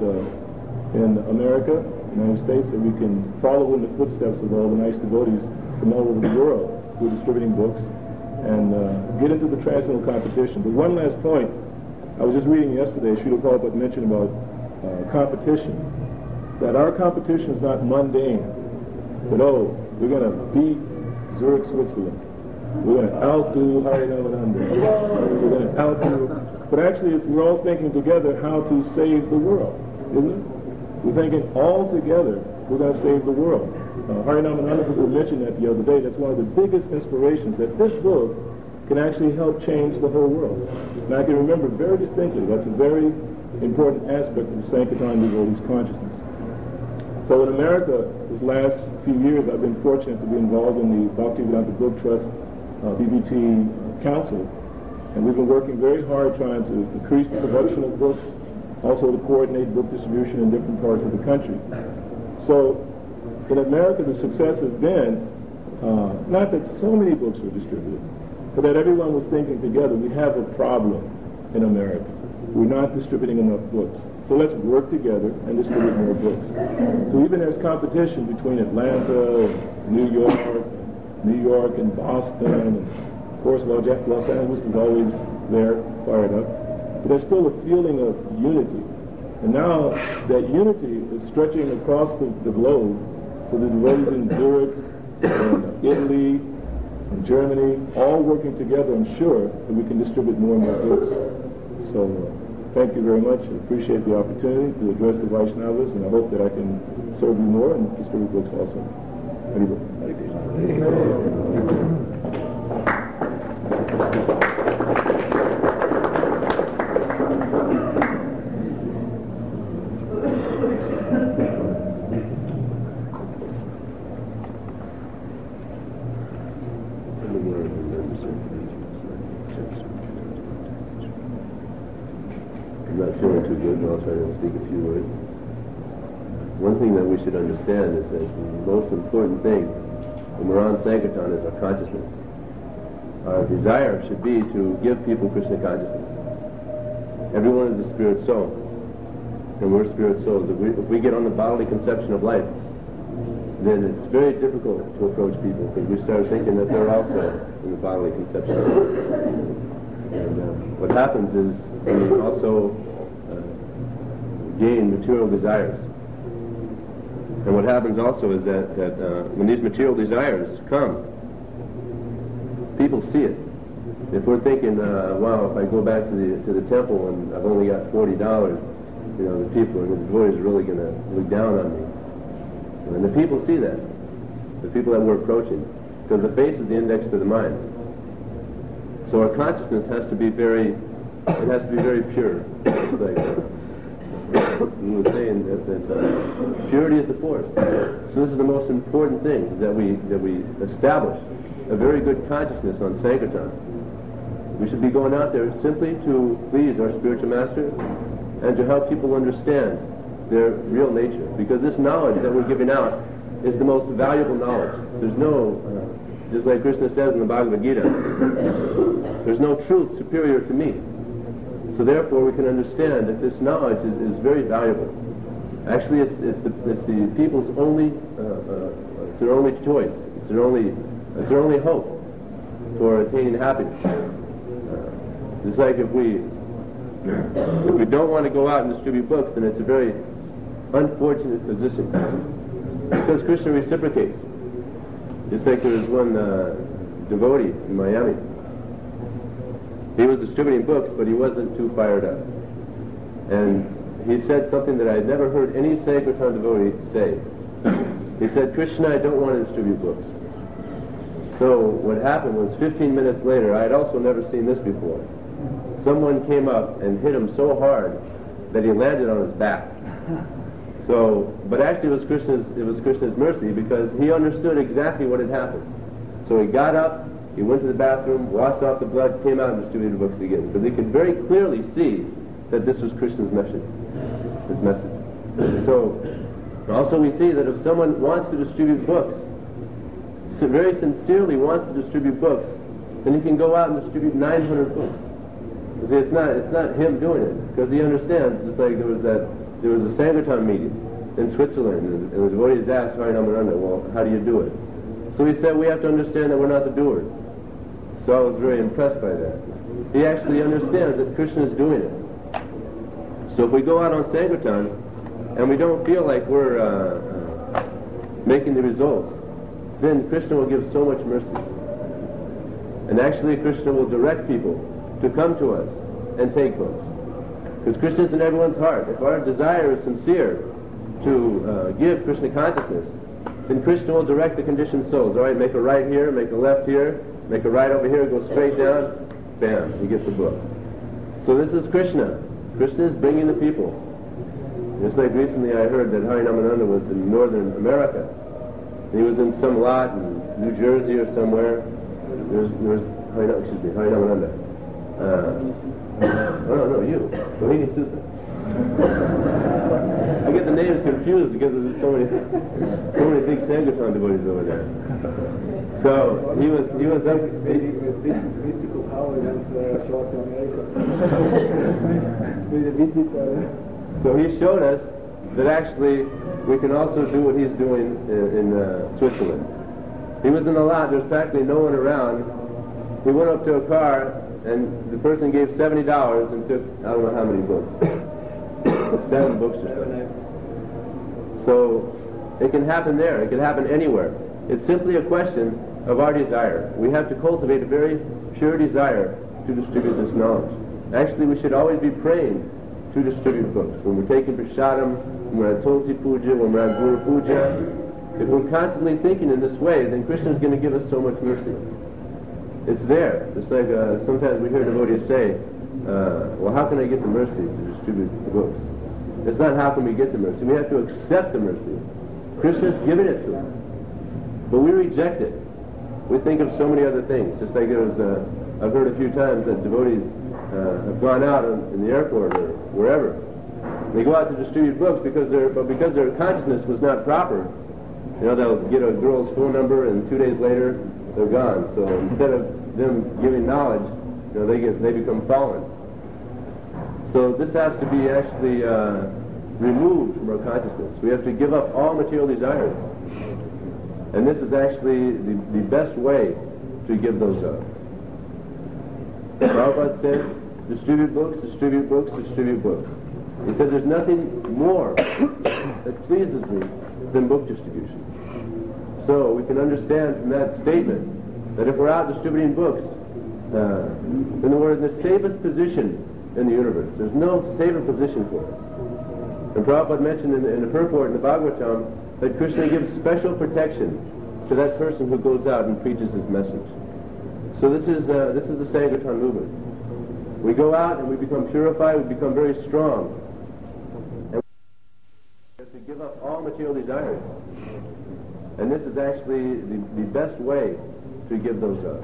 in America, United States, that we can follow in the footsteps of all the nice devotees from all over the world who are distributing books and get into the transcendental competition. But one last point, I was just reading yesterday, Srila Prabhupada mentioned about competition, that our competition is not mundane, that, oh, we're going to beat Zurich, Switzerland, we're going to outdo Harinamadananda, we're going to outdo, but actually we're all thinking together how to save the world, isn't it? We're thinking all together we're going to save the world. Harinamadananda mentioned that the other day. That's one of the biggest inspirations, that this book can actually help change the whole world. And I can remember very distinctly, that's a very important aspect of the Sankirtan devotee's consciousness. So in America, this last few years, I've been fortunate to be involved in the Bhaktivedanta Book Trust BBT Council, and we've been working very hard trying to increase the production of books, also to coordinate book distribution in different parts of the country. So in America, the success has been not that so many books were distributed, but that everyone was thinking together, we have a problem in America. We're not distributing enough books. So let's work together and distribute more books. So even there's competition between Atlanta, New York and Boston, and of course Los Angeles is always there, fired up. But there's still a feeling of unity. And now that unity is stretching across the globe, so the devotees in Zurich, and Italy, and Germany, all working together, I'm sure that we can distribute more and more books. So thank you very much. I appreciate the opportunity to address the Vaishnavas, and I hope that I can serve you more and distribute books also. One thing that we should understand is that the most important thing when we're on Sankirtan is our consciousness. Our desire should be to give people Krishna consciousness. Everyone is a spirit soul, and we're spirit souls. If we get on the bodily conception of life, then it's very difficult to approach people because we start thinking that they're also in the bodily conception of life. And what happens is we also gain material desires. And what happens also is that when these material desires come, people see it. If we're thinking, wow, if I go back to the temple and I've only got $40, the people, the devotees are really going to look down on me. And the people see that, the people that we're approaching, because the face is the index to the mind. So our consciousness has to be very pure. It's like, we were saying that purity is the force. So this is the most important thing, is that we establish a very good consciousness on Sankirtan. We should be going out there simply to please our spiritual master and to help people understand their real nature. Because this knowledge that we're giving out is the most valuable knowledge. There's no, just like Krishna says in the Bhagavad Gita, there's no truth superior to me. So therefore we can understand that this knowledge is very valuable. Actually, it's the people's only it's their only choice. It's their only hope for attaining happiness. It's like if we don't want to go out and distribute books, then it's a very unfortunate position, because Krishna reciprocates. Just like there was one devotee in Miami. He was distributing books, but he wasn't too fired up. And he said something that I had never heard any Sankirtan devotee say. He said, "Krishna, I don't want to distribute books." So what happened was 15 minutes later, I had also never seen this before. Someone came up and hit him so hard that he landed on his back. So, but actually it was Krishna's mercy, because he understood exactly what had happened. So he got up, he went to the bathroom, washed off the blood, came out and distributed books again. Because he could very clearly see that this was Krishna's message. His message. So, also we see that if someone wants to distribute books, very sincerely wants to distribute books, then he can go out and distribute 900 books. See, it's not him doing it, because he understands. Just like there was a Sankirtan meeting in Switzerland, and the devotees asked Harinam, well, how do you do it? So he said, we have to understand that we're not the doers. So I was very impressed by that. He actually understands that Krishna is doing it. So if we go out on Sankirtan and we don't feel like we're making the results, then Krishna will give so much mercy. And actually Krishna will direct people to come to us and take books. Because Krishna is in everyone's heart. If our desire is sincere to give Krishna consciousness, then Krishna will direct the conditioned souls. All right, make a right here, make a left here, make a right over here, go straight down, bam, he gets the book. So this is Krishna. Krishna is bringing the people. Just like recently I heard that Harinamananda was in Northern America. He was in some lot in New Jersey or somewhere. There's Harinamananda. No, you. Rohini Sutta. I get the names confused because there's so many big Sankirtan devotees over there. So he was up. Mystical power against short America. With a visit. So he showed us that actually we can also do what he's doing in Switzerland. He was in the lot. There's practically no one around. He went up to a car, and the person gave $70 and took, I don't know how many books. 7 books or so. So it can happen there. It can happen anywhere. It's simply a question of our desire. We have to cultivate a very pure desire to distribute this knowledge. Actually, we should always be praying to distribute books. When we're taking prasadam, when we're at Tulsi Puja, when we're at Guru Puja, if we're constantly thinking in this way, then Krishna is going to give us so much mercy. It's there. It's like sometimes we hear devotees say, well, how can I get the mercy to distribute the books? It's not how can we get the mercy. We have to accept the mercy. Krishna's given it to us. But we reject it. We think of so many other things. Just like there was, I've heard a few times that devotees have gone out in the airport or wherever. They go out to distribute books because their consciousness was not proper. You know, they'll get a girl's phone number and 2 days later they're gone. So instead of them giving knowledge, you know, they become fallen. So this has to be actually removed from our consciousness. We have to give up all material desires. And this is actually the best way to give those up. Prabhupada said, distribute books, distribute books, distribute books. He said there's nothing more that pleases me than book distribution. So we can understand from that statement that if we're out distributing books, then we're in the safest position in the universe. There's no safer position for us. And Prabhupada mentioned in the purport in the Bhagavatam that Krishna gives special protection to that person who goes out and preaches his message. So this is the Sankirtan movement. We go out and we become purified, we become very strong. And we have to give up all material desires. And this is actually the best way to give those up.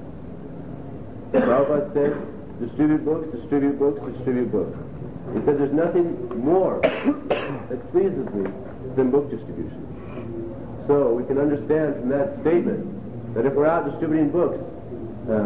Prabhupada said, distribute books, distribute books, distribute books. He said there's nothing more that pleases me than book distribution. So we can understand from that statement that if we're out distributing books,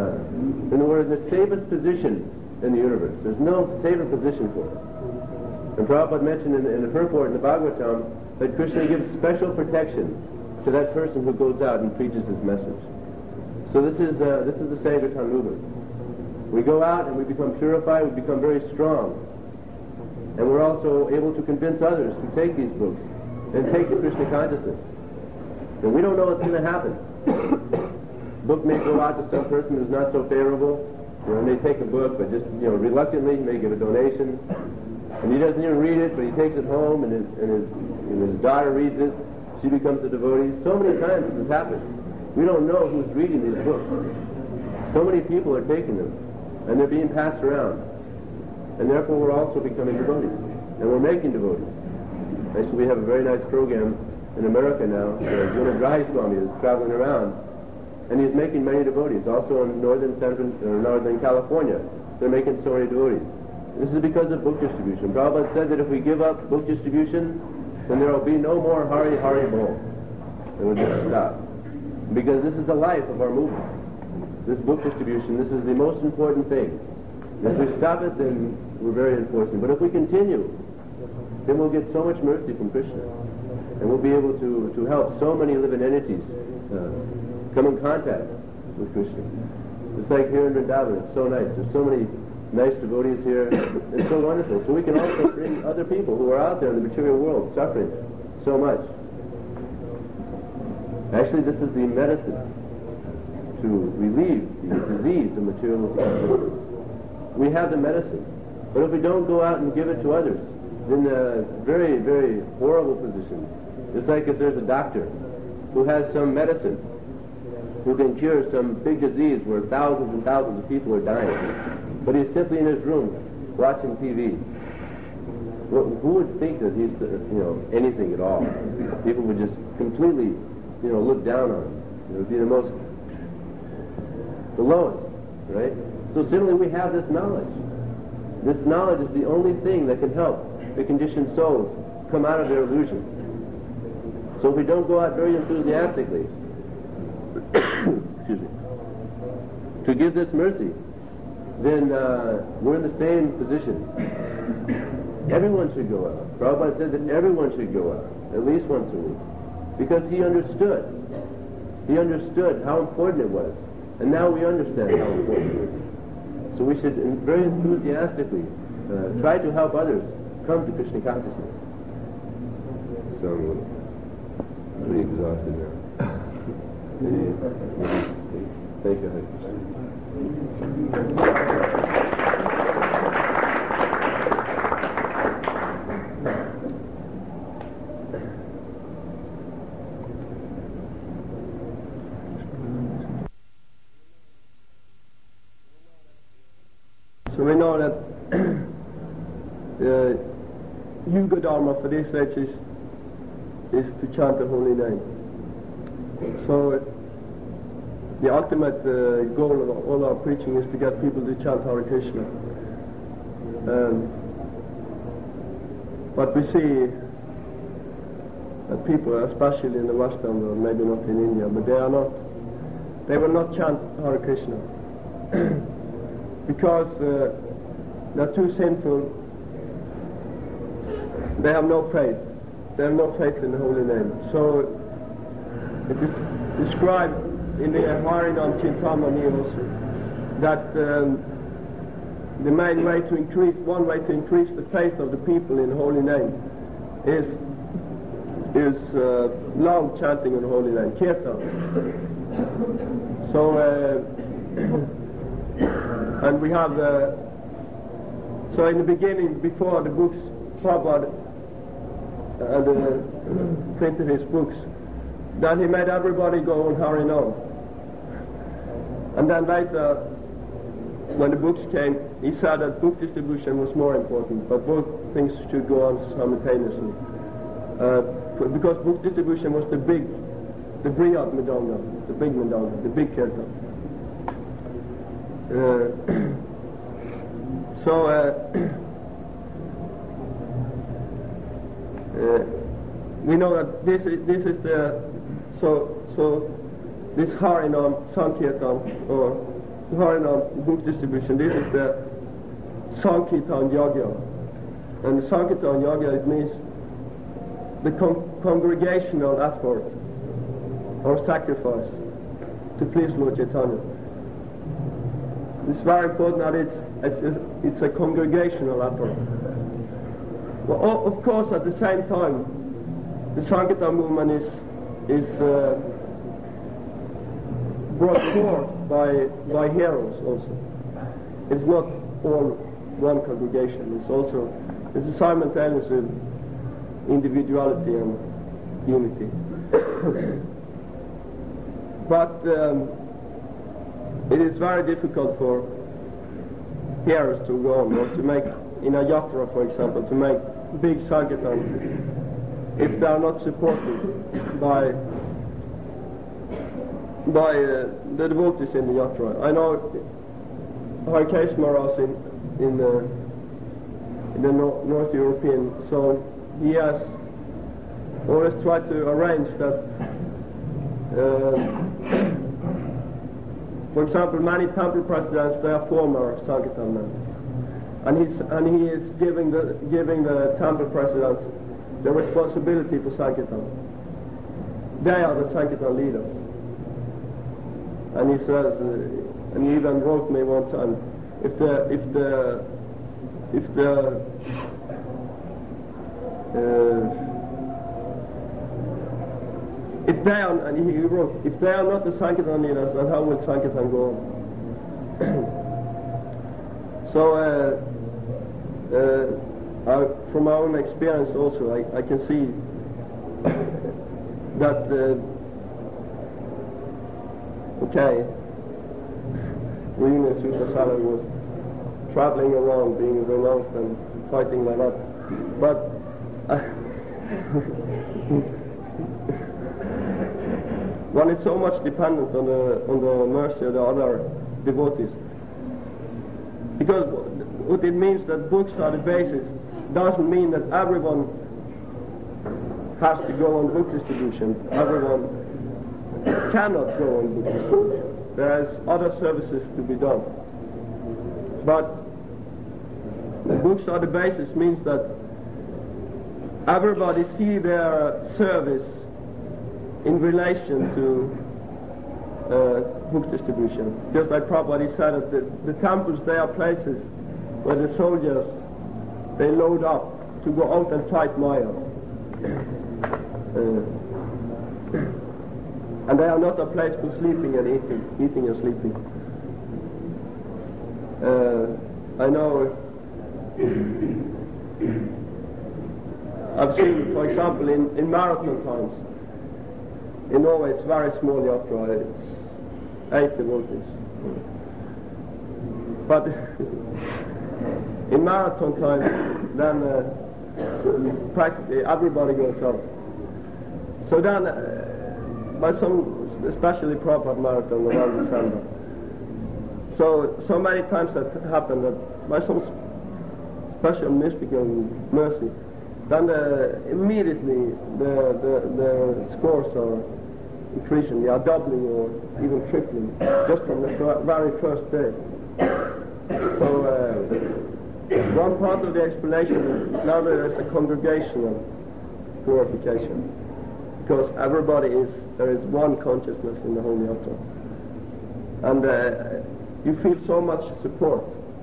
then we're in the safest position in the universe. There's no safer position for us. And Prabhupada mentioned in the purport in the Bhagavatam that Krishna gives special protection to that person who goes out and preaches his message. So this is the Sankirtan movement. We go out and we become purified, we become very strong. And we're also able to convince others to take these books and take the Krishna consciousness. And we don't know what's going to happen. Book may go out to some person who's not so favorable. And they take a book, but just reluctantly, he may give a donation, and he doesn't even read it, but he takes it home, and his daughter reads it. She becomes a devotee. So many times this has happened. We don't know who's reading these books. So many people are taking them, and they're being passed around, and therefore we're also becoming devotees, and we're making devotees. Actually, we have a very nice program in America now. Jonah Rai Swami is traveling around. And he's making many devotees. Also in Northern California, they're making so many devotees. This is because of book distribution. Prabhupada said that if we give up book distribution, then there will be no more Hari Hari Bol. It will just stop. Because this is the life of our movement. This book distribution, this is the most important thing. If we stop it, then we're very unfortunate. But if we continue, then we'll get so much mercy from Krishna. And we'll be able to help so many living entities come in contact with Krishna. It's like here in Vrindavan, it's so nice. There's so many nice devotees here. It's so wonderful. So we can also bring other people who are out there in the material world suffering so much. Actually, this is the medicine to relieve the disease of material existence. We have the medicine. But if we don't go out and give it to others, then a very, very horrible position. It's like if there's a doctor who has some medicine who can cure some big disease where thousands and thousands of people are dying, but he's simply in his room watching TV. Who would think that he's, anything at all? People would just completely, look down on him. It would be the lowest, right? So similarly, we have this knowledge. This knowledge is the only thing that can help the conditioned souls come out of their illusion. So if we don't go out very enthusiastically, excuse me, to give this mercy, then we're in the same position. Everyone should go out. Prabhupada said that everyone should go out, at least once a week, because he understood. He understood how important it was, and now we understand how important it is. So we should very enthusiastically try to help others come to Krishna consciousness. So I'm pretty exhausted now. Thank you. So we know that Yuga Dharma for this age is to chant the holy name. So the ultimate goal of all our preaching is to get people to chant Hare Krishna. But we see that people, especially in the Western world, maybe not in India, but they will not chant Hare Krishna because they're too sinful. They have no faith. They have no faith in the holy name. So it is described in the Harinam Chintamani also that the main way to increase, one way to increase the faith of the people in the holy name is long chanting of the holy name, kirtan. So and we have so in the beginning, before the books, Prabhupada printed his books, then he made everybody go on Harinam. And then later, when the books came, he said that book distribution was more important, but both things should go on simultaneously. Because book distribution was the Brihad Mridanga, the big Mridanga, the big kirtan. We know that this is the this Harinam Sankirtan or Harinam book distribution. This is the Sankirtan Yagya. And Sankirtan Yoga, it means the congregational effort or sacrifice to please Lord Chaitanya. It's very important that it's a congregational effort. Well, of course, at the same time, the Sankirtan movement is brought forth by heroes also. It's not all one congregation. It's a simultaneous with individuality and unity. But it is very difficult for heroes to go on, or to make, in a yatra for example, to make big Sankirtan if they are not supported by the devotees in the yatra. I know Harikesh Maharaj in the North European zone, he has always tried to arrange that, for example, many temple presidents, they are former Sankirtan men, and he is giving the temple presidents the responsibility for Sankirtan. They are the Sankirtan leaders. And he says, and he even wrote me one time, if they are, and he wrote, if they are not the Sankirtan leaders, then how will Sankirtan go on? So, from my own experience also, I can see that, okay, Rina Sutasala was traveling around being renounced and fighting like that, but one is so much dependent on the mercy of the other devotees, because what it means that books are the basis doesn't mean that everyone has to go on book distribution. Everyone cannot go on book distribution. There's other services to be done. But the books are the basis means that everybody see their service in relation to book distribution. Just like Prabhupada said that the temples, they are places where the soldiers, they load up to go out and fight Maya. And they are not a place for sleeping and eating and sleeping. I know, I've seen, for example, in marathon times, in Norway it's very small yatra, it's 8 devotees. But in marathon time, then practically everybody goes out. So then, by some, especially Prabhupada marathon around December, so many times that happened that by some special mystical mercy, then immediately the scores are increasing, they are doubling or even tripling just from the very first day. So one part of the explanation is now there is a congregational purification, because there is one consciousness in the whole yatra, and you feel so much support,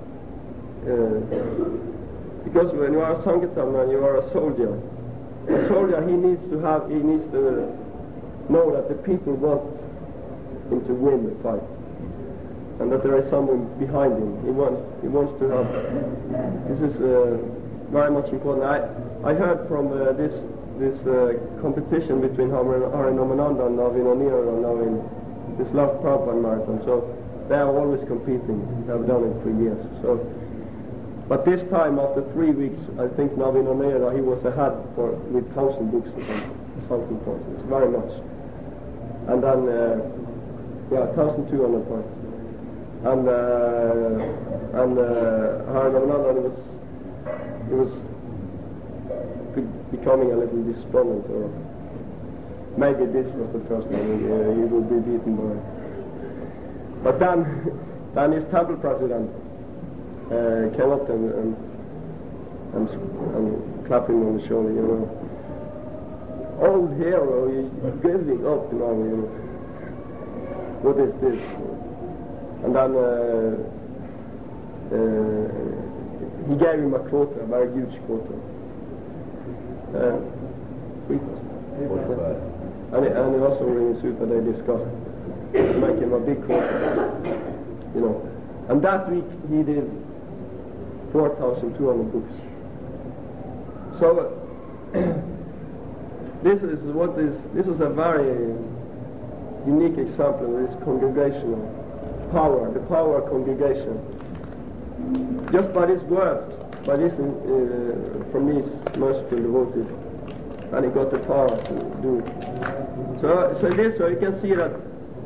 because when you are a Sankirtan man, you are a soldier. He needs to know that the people want him to win the fight, and that there is someone behind him. He wants to have. This is very much important. I heard from this competition between Hari Nomananda and Navin Onira now in this last Prabhupada marathon. So they are always competing. They have done it for years. So, but this time after 3 weeks, I think Navin Onira, he was ahead with 1,000 books or something points. It's very much. And then 1,200 points. And Hari Nomananda, he was becoming a little despondent, or maybe this was the first time he would be beaten by. But then his temple president came up and and clap him on the shoulder, you know. Old hero, you're giving up now, you know. What is this? And then he gave him a quota, a very huge quota. And he also in the suit that they discussed to make him a big quota, you know. And that week he did 4,200 books. So this is a very unique example of this congregational power, the power of congregation. Just by these words, by listening from these merciful devotees, and he got the power to do it. So this way you can see that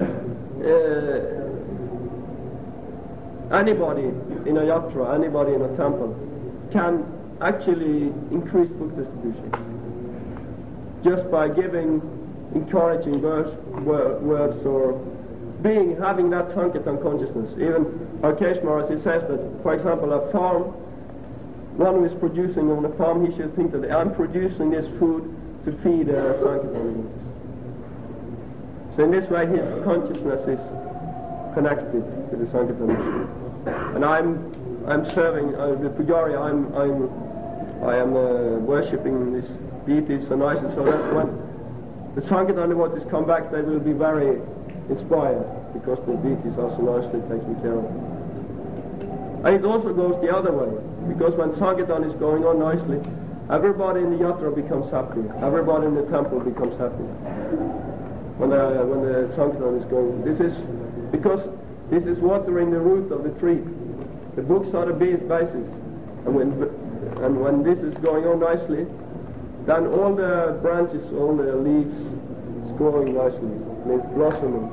anybody in a yatra, anybody in a temple can actually increase book distribution just by giving encouraging words or having that Sankirtan consciousness. Even Rakesh Maharaj, he says that, for example, a farm, one who is producing on a farm, he should think that I'm producing this food to feed Sankirtan devotees. So in this way his consciousness is connected to the Sankirtan mission. And I'm serving the Pujari, I am worshipping these deities so nicely, so that when the Sankirtan devotees come back, they will be very inspired because the deities are so nicely taken care of. And it also goes the other way, because when Sankirtan is going on nicely, everybody in the yatra becomes happy. Everybody in the temple becomes happy. When the Sankirtan is going, this is because this is watering the root of the tree. The books are the basis, and when this is going on nicely, then all the branches, all the leaves, it's growing nicely, and it's blossoming.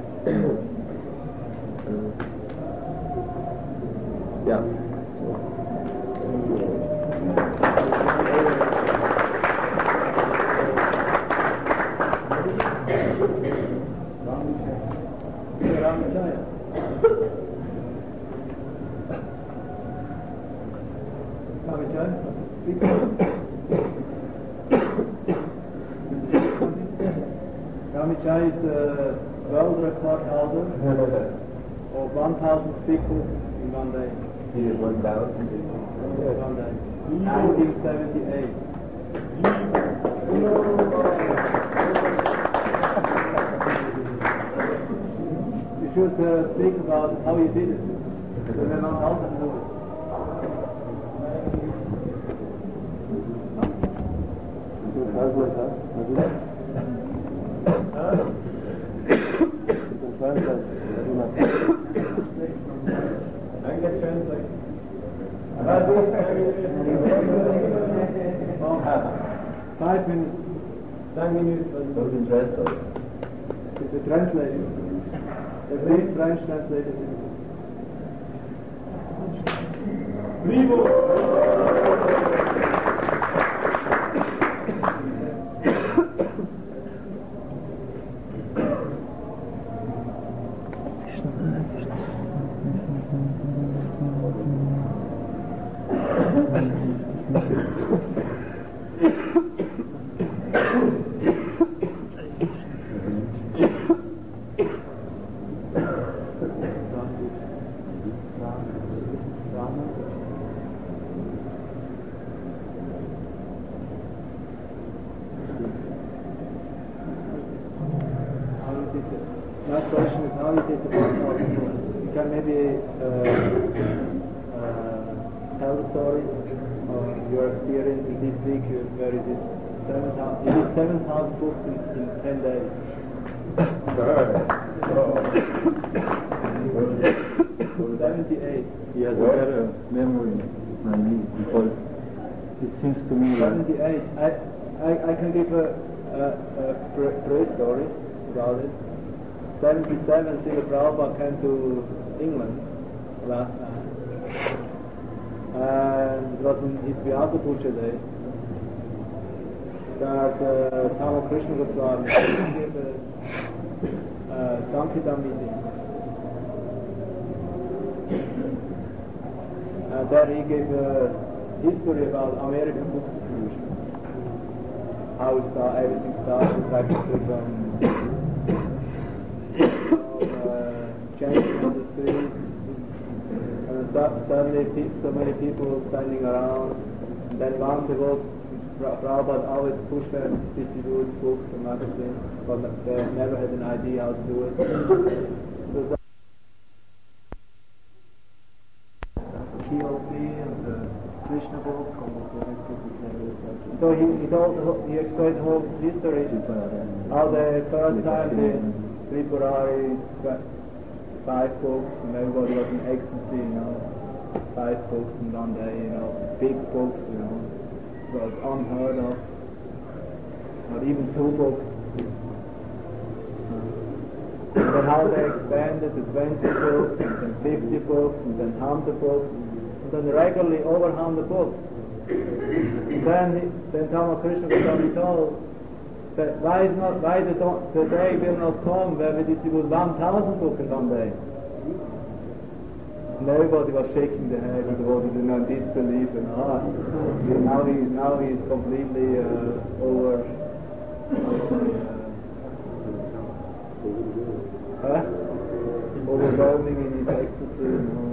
Yeah. Ramijai is the world record holder of 1,000 people in one day. He did 1,000? One day. 1978. You should think about how you did it. You will not help them do it. I can translate. 5 minutes. 10 minutes. Who can translate? It's a translator. The big French translator. Vivo! My question is how you did the 1,000 books. You can maybe tell the story of your experience in this week where you did 7,000 books in 10 days. 78. He has a better memory than me because it seems to me that 78. I can give a story about it. 77, Srila Prabhupada came to England last time. And it was in his Vyasa Puja day that Tama Krishna Goswami gave a Sankirtan meeting. And there he gave history about American book distribution. How everything started practically from changing on the street. And suddenly so many people standing around. And then one developed, Prabhupada always pushed them to distribute books and magazines, but they never had an idea how to do it. So TLC and the Krishna books. So he explained the whole history, how the first time the Tripurari 5 books, and everybody was in ecstasy, 5 books in one day, big books, was unheard of, not even 2 books. And then how they expanded to 20 books, and then 50 books, and then 100 books, and then regularly over 100 books. And then Tama Krishna Goswami told that why the day will not come where we distribute 1,000 books in one day. And everybody was shaking their head and devoted in disbelief and now he's completely overwhelming in his ecstasy,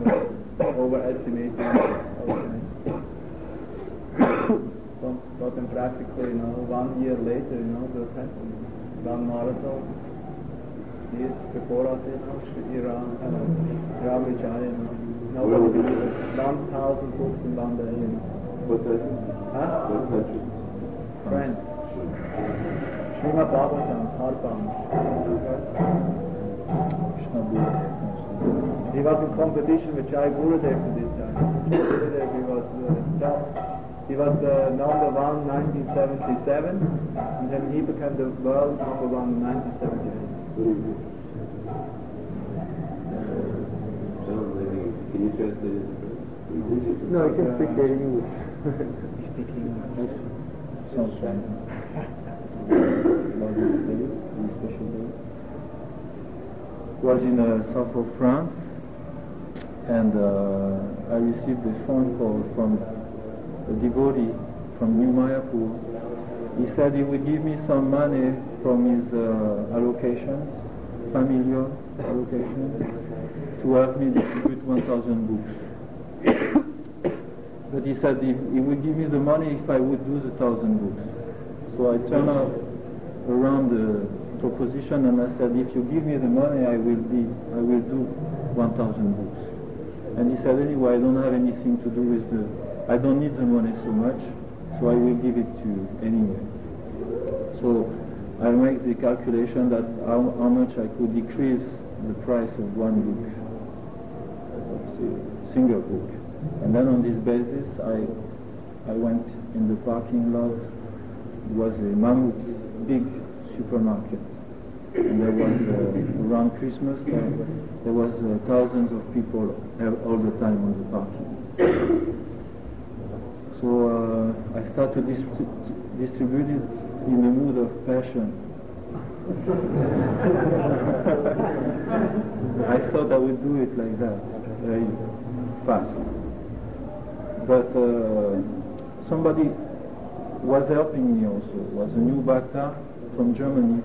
overestimating. But then practically, 1 year later, that happened. One marathon. Years before us, Iran, Vijaya, nobody believed it. 1,000 books in one day, What country? Huh? What country? France. Srimad Bhagavatam, hardbound. He was in competition with Jai Gurudev at this time. Gurudev, he was top. He was the number 1 in 1977, and then he became the world number 1 in 1978. Can you translate it? No, I can speak English. You speak English. Sounds fine. Special day. Was in south of France, and I received a phone call from a devotee from New Mayapur. He said he would give me some money from his allocations, familiar allocations, to help me distribute 1,000 books. But he said he would give me the money if I would do the 1,000 books. So I turned around the proposition and I said, if you give me the money, I will do 1,000 books. And he said, anyway, I don't have anything to do with I don't need the money so much, so I will give it to you anyway. So I make the calculation that how much I could decrease the price of one book, single book. And then on this basis, I went in the parking lot. It was a mammoth, big supermarket. And there was, around Christmas, there was thousands of people all the time on the parking. So I started to distribute it in a mood of passion. I thought I would do it like that, very fast. But somebody was helping me also. It was a new Bhakta from Germany.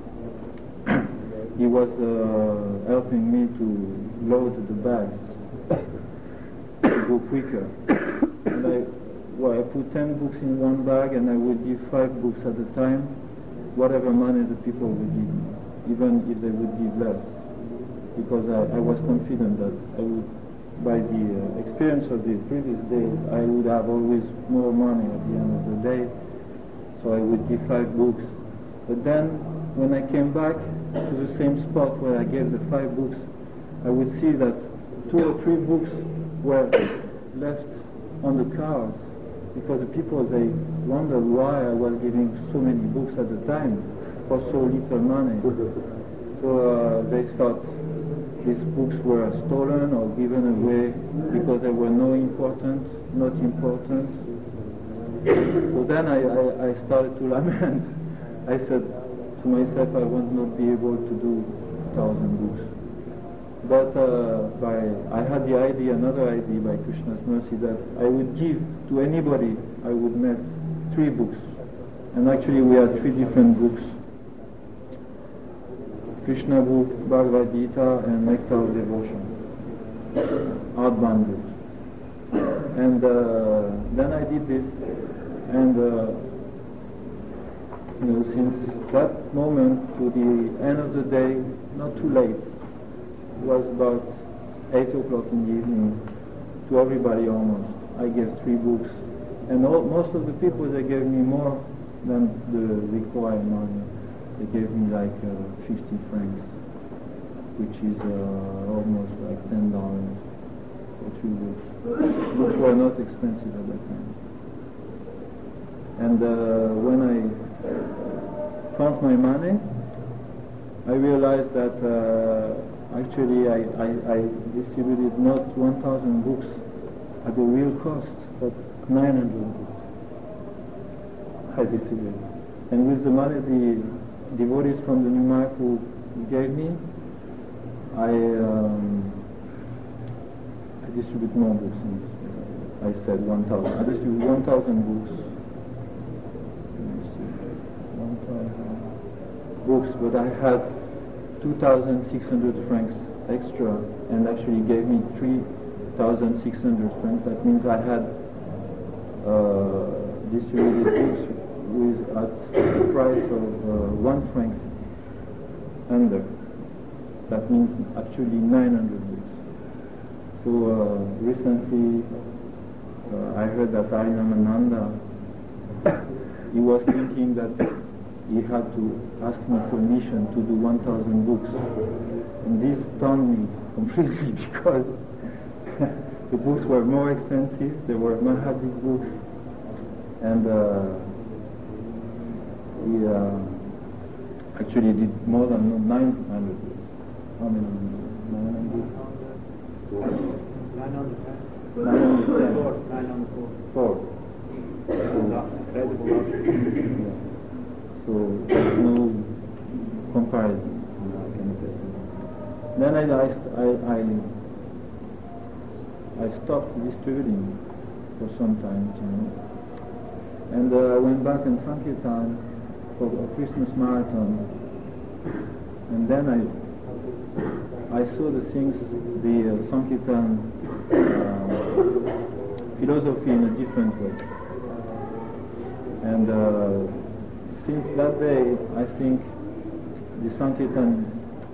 He was helping me to load the bags to go quicker. And I put 10 books in one bag and I would give 5 books at a time, whatever money the people would give me, even if they would give less. Because I was confident that I would, by the experience of the previous days, I would have always more money at the end of the day. So I would give 5 books. But then, when I came back to the same spot where I gave the 5 books, I would see that 2 or 3 books were left on the cars, because the people, they wondered why I was giving so many books at a time for so little money. So they thought these books were stolen or given away because they were not important. So then I started to lament. I said to myself, I will not be able to do 1,000 books. But I had the idea, another idea by Krishna's mercy, that I would give to anybody I would meet 3 books. And actually we had 3 different books. Krishna book, Bhagavad Gita, and Nectar of Devotion. Hardbound books. And then I did this, and since that moment to the end of the day, not too late, it was about 8 o'clock in the evening, to everybody almost. I gave 3 books, and most of the people, they gave me more than the required money. They gave me like 50 francs, which is almost like $10 for 3 books. Books were not expensive at that time. And when I found my money, I realized that actually I distributed not 1,000 books at the real cost, but 900 books I distributed. And with the money the devotees from the New Mayapur gave me, I distribute more books. I said 1,000. I distribute 1,000 books. 1,000 books, but I had 2,600 francs extra, and actually gave me 3,600 francs. That means I had distributed books at the price of 1 franc under. That means actually 900 books. So recently I heard that Arinamananda, he was thinking that he had to ask me permission to do 1,000 books. And this stunned me completely because the books were more expensive. They were Mahadik books. And he actually did more than 900 books. How many? 900 books? 904. So there's no comparison. Then I stopped distributing for some time, and I went back in Sankirtan for a Christmas marathon, and then I saw the things, the Sankirtan philosophy in a different way. And since that day, I think the Sankirtan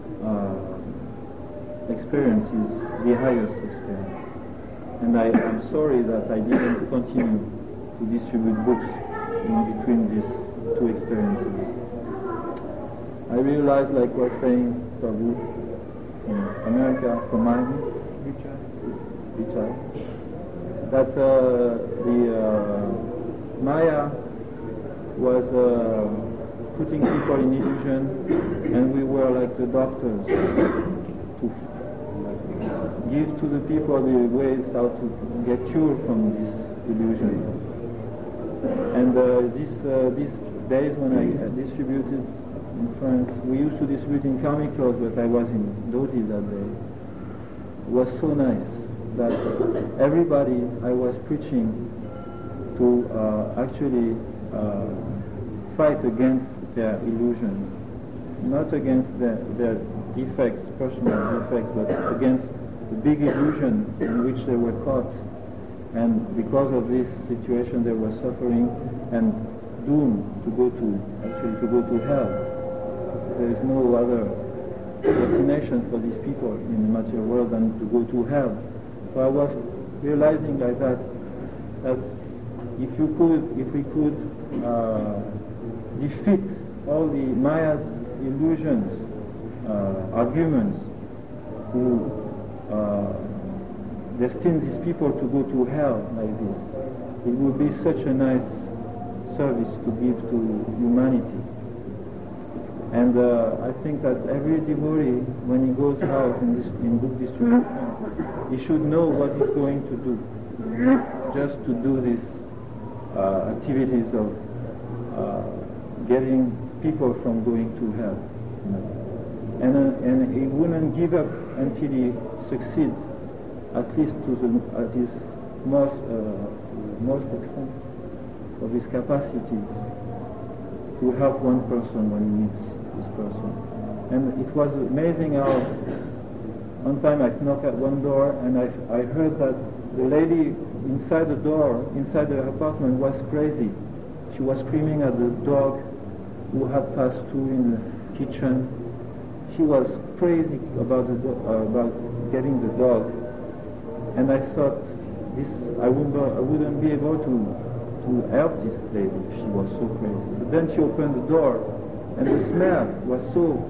experience is the highest experience. And I'm sorry that I didn't continue to distribute books in between these 2 experiences. I realized, like was saying Prabhu in America, from Miami, that the Maya was putting people in illusion, and we were like the doctors to give to the people the ways how to get cured from this illusion. And these days when I distributed in France, we used to distribute in Carmichael, but I was in Dodi that day. It was so nice that everybody I was preaching to actually fight against their illusion, not against their defects, personal defects, but against the big illusion in which they were caught. And because of this situation, they were suffering and doomed to go to hell. There is no other destination for these people in the material world than to go to hell. So I was realizing like that if we could defeat all the Maya's illusions, arguments, who destine these people to go to hell like this, it would be such a nice service to give to humanity. And I think that every devotee, when he goes out in book distribution, he should know what he's going to do, just to do these activities of getting people from going to hell. And he wouldn't give up until he succeeds, at least at his most extent of his capacity to help one person when he meets this person. And it was amazing how one time I knocked at one door and I heard that the lady inside the door, inside the apartment, was crazy. She was screaming at the dog who had passed through in the kitchen. She was crazy about getting the dog. And I thought I wouldn't be able to help this lady. She was so crazy. But then she opened the door, and the smell was so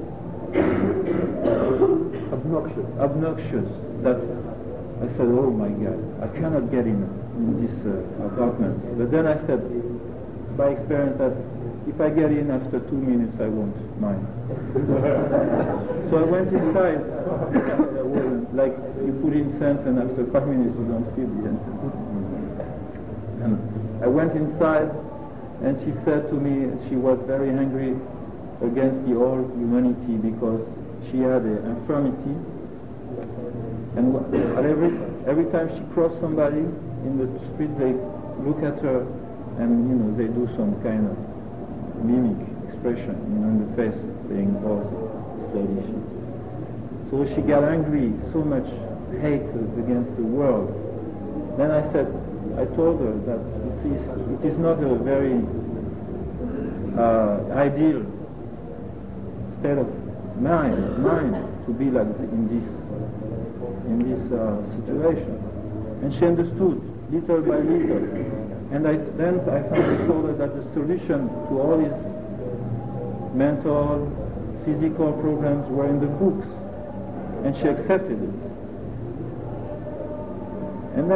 obnoxious that I said, "Oh my God, I cannot get in this apartment." But then I said, by experience, that if I get in after 2 minutes, I won't mind. So I went inside. Like you put incense, and after 5 minutes you don't feel the incense. And I went inside, and she said to me she was very angry against the whole humanity because she had an infirmity, and every time she crossed somebody in the street, they look at her, and they do some kind of mimic expression on the face, saying, "Oh, this lady." So she got angry, so much hate against the world. Then I told her that it is not a very ideal state of mind to be like in this situation. And she understood little by little. And then I finally told her that the solution to all these mental, physical problems were in the books. And she accepted it. And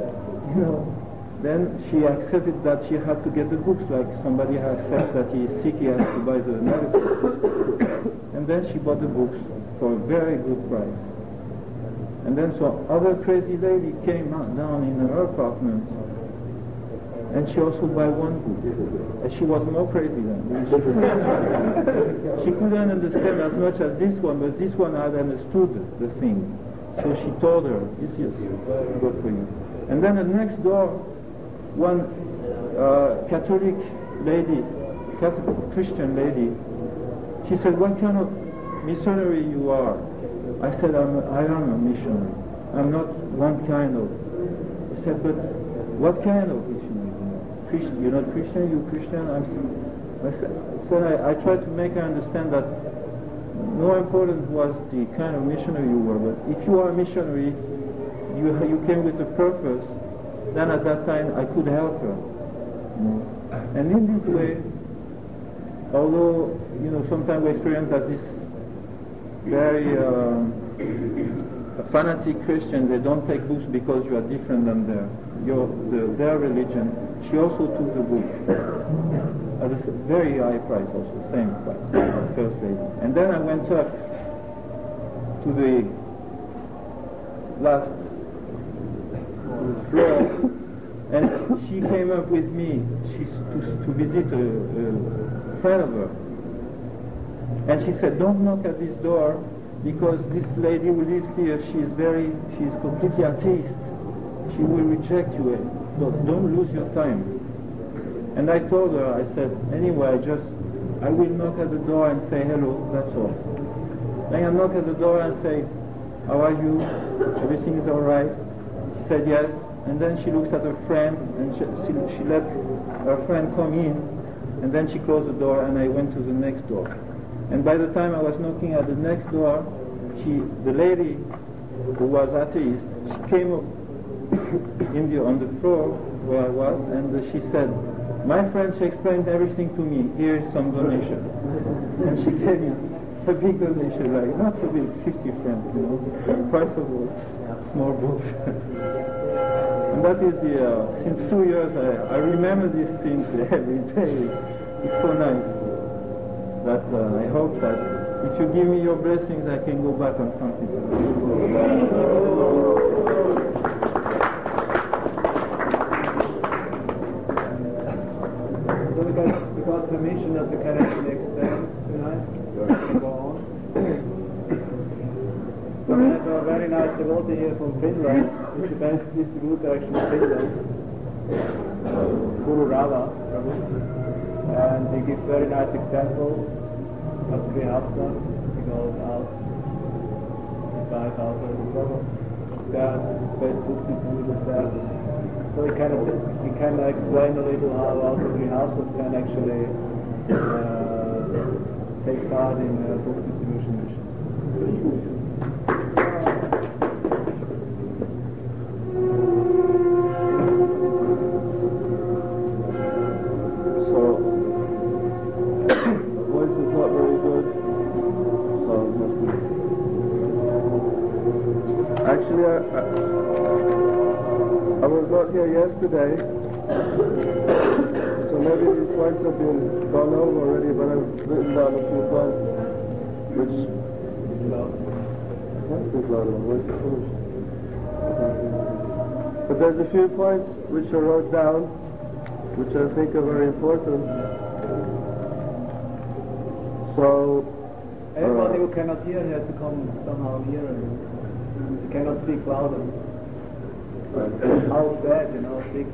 then she accepted that she had to get the books, like somebody accepts that he is sick, he has to buy the medicine. And then she bought the books for a very good price. And then some other crazy lady came down in her apartment, and she also bought one book. And she was more crazy than me. She couldn't understand as much as this one, but this one had understood the thing. So she told her, "This is good for you." And then the next door, one Catholic lady, Christian lady, she said, "What kind of missionary you are?" I said, I am a missionary. I'm not one kind of. She said, "But what kind of missionary? You're not Christian, you're Christian." I tried to make her understand that no important was the kind of missionary you were, but if you are a missionary, you came with a purpose, then at that time I could help her. And in this way, although sometimes we experience that this very fanatic Christians, they don't take books because you are different than their religion. She also took the book at a very high price, also same price, first lady. And then I went up to the last floor, and she came up with me to visit a friend of her. And she said, "Don't knock at this door, because this lady who lives here, she is completely atheist. She will reject you, so don't lose your time." And I told her, I said, "Anyway, I will knock at the door and say hello, that's all." Then I knock at the door and say, "How are you? Everything is all right?" She said yes. And then she looks at her friend, and she let her friend come in, and then she closed the door, and I went to the next door. And by the time I was knocking at the next door, the lady who was atheist, she came up on the floor where I was, and she said, "My friend, she explained everything to me. Here is some donation." And she gave me a big donation, like not a big, 50 francs, the price of a small book. And that is since 2 years, I remember these things every day. It's so nice that I hope that if you give me your blessings, I can go back on something. We got permission of the connection extend tonight to go on. Whenever very nice devotee here from Finland. He's the best distributor actually in Finland. Guru Rava. And he gives very nice example of Grihastha. He goes out, he buys out there, best book distributors there. So he can explain a little how also Grihasthas can actually take part in book distribution mission. Actually, I was not here yesterday, so maybe these points have been gone over already, but I've written down a few points, which... But there's a few points which I wrote down, which I think are very important. So... Everybody who cannot hear has to come somehow here. You cannot speak louder. How bad, sick.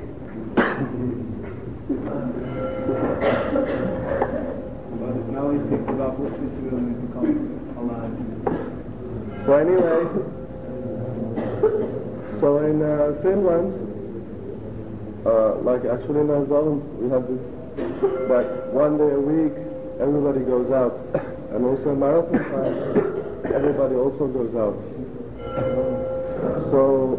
But now he thinks about what this will become alive. So anyway, so in Finland, like actually in Arizona, we have this, that one day a week, everybody goes out. And also in marathon time, everybody also goes out. So,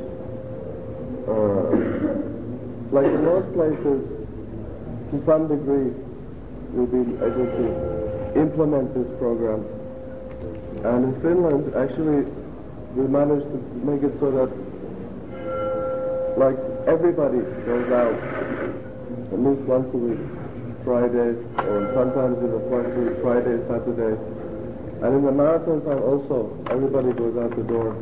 like in most places, to some degree, we'll be able to implement this program. And in Finland, actually, we managed to make it so that, like, everybody goes out at least once a week, Friday, or sometimes even twice a week, Friday, Saturday. And in the marathon time also, everybody goes out the door.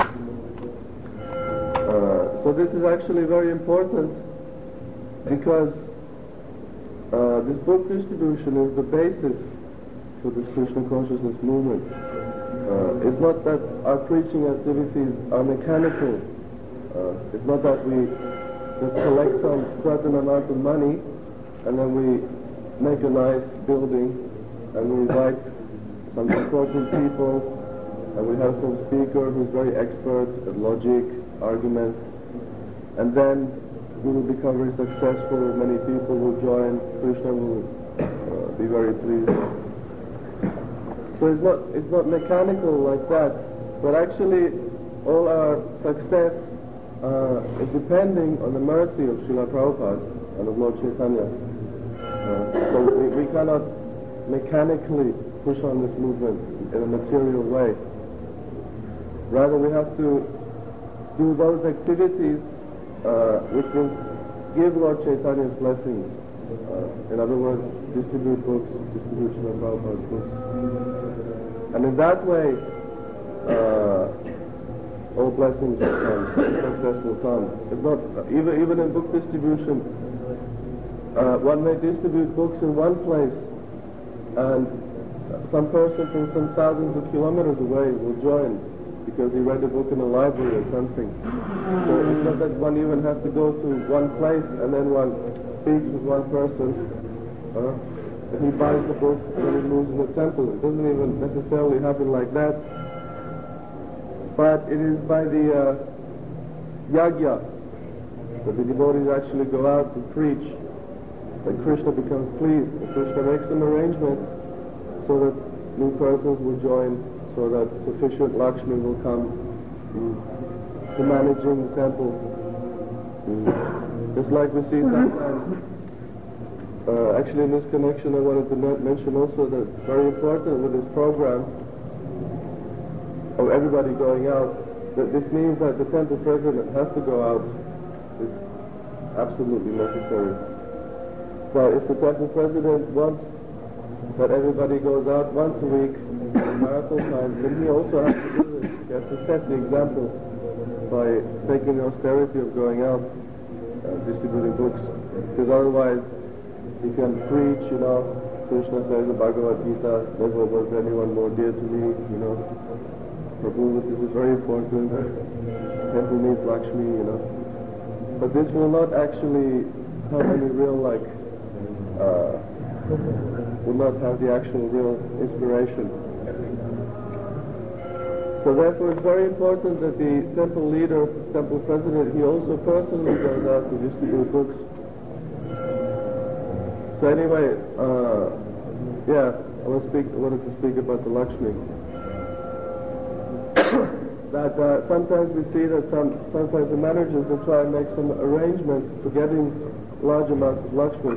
So this is actually very important because this book distribution is the basis for this Krishna consciousness movement. It's not that our preaching activities are mechanical. It's not that we just collect some certain amount of money and then we make a nice building and we invite some important people and we have some speaker who's very expert at logic, arguments, and then we will become very successful, many people will join, Krishna will be very pleased. So it's not mechanical like that, but actually all our success is depending on the mercy of Srila Prabhupada and of Lord Chaitanya. So we cannot mechanically push on this movement in a material way. Rather, we have to do those activities which will give Lord Chaitanya's blessings. In other words, distribute books, distribution of Prabhupada's books. And in that way, all blessings will come, success will come. It's not, even in book distribution, one may distribute books in one place, and some person from some thousands of kilometers away will join because he read a book in a library or something. So it's not that one even has to go to one place and then one speaks with one person, and he buys the book and then he moves in the temple. It doesn't even necessarily happen like that. But it is by the yagya that the devotees actually go out to preach, that Krishna becomes pleased, and Krishna makes some arrangements so that new persons will join, so that sufficient Lakshmi will come to managing the temple. Just like we see sometimes. Actually in this connection I wanted to mention also that it's very important with this program of everybody going out, that this means that the temple president has to go out. It's absolutely necessary. But if the temple president wants that everybody goes out once a week in marathon time, then he also has to do this. He has to set the example by taking the austerity of going out and distributing books. Because otherwise he can preach, Krishna says in Bhagavad Gita, never was anyone more dear to me, Prabhu, this is very important. Temple needs Lakshmi, you know. But this will not actually have any real, will not have the actual real inspiration. So therefore it's very important that the temple leader, temple president, he also personally goes out to distribute books. So anyway, I wanted to speak about the Lakshmi. That sometimes we see that sometimes the managers will try and make some arrangement for getting large amounts of Lakshmi.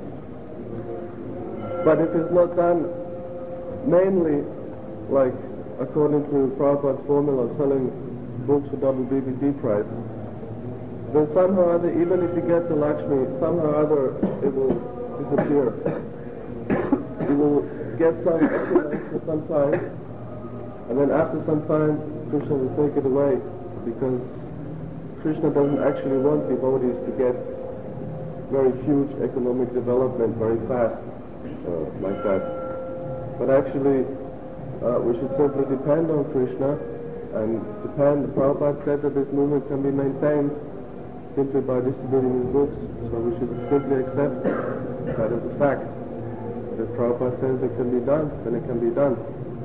But if it's not done mainly like according to Prabhupada's formula of selling books for double BBT price, then somehow or other, even if you get the Lakshmi, somehow or other it will disappear. You will get some excellence for some time, and then after some time Krishna will take it away, because Krishna doesn't actually want devotees to get very huge economic development very fast, like that. But actually, we should simply depend on Krishna, and Prabhupada said that this movement can be maintained simply by distributing his books, so we should simply accept that as a fact. If Prabhupada says it can be done, then it can be done.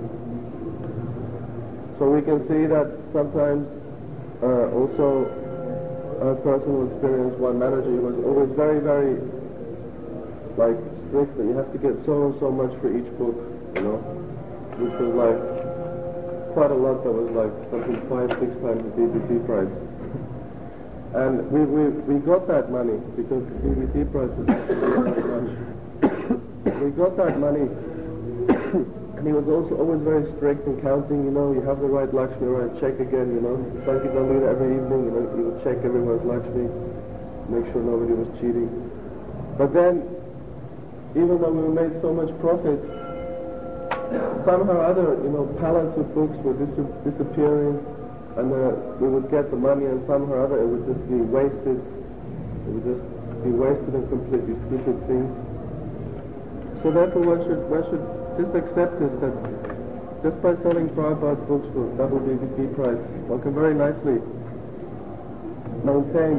So we can see that sometimes also our personal experience, one manager was always very, very strict that you have to get so and so much for each book, you know, which was quite a lot. That was something 5-6 times the BBT price. And we got that money because the BBT price was not much. We got that money. And he was also always very strict in counting, you know, you have the right Lakshmi, right, check again, you know. Sankirtan every evening, you know, he would check everyone's Lakshmi, make sure nobody was cheating. But then, even though we made so much profit, somehow or other, you know, pallets of books were disappearing, and we would get the money, and somehow or other it would just be wasted. It would just be wasted in completely stupid things. So therefore one should just accept this, that just by selling Prabhupada's books for double BBT price, one can very nicely maintain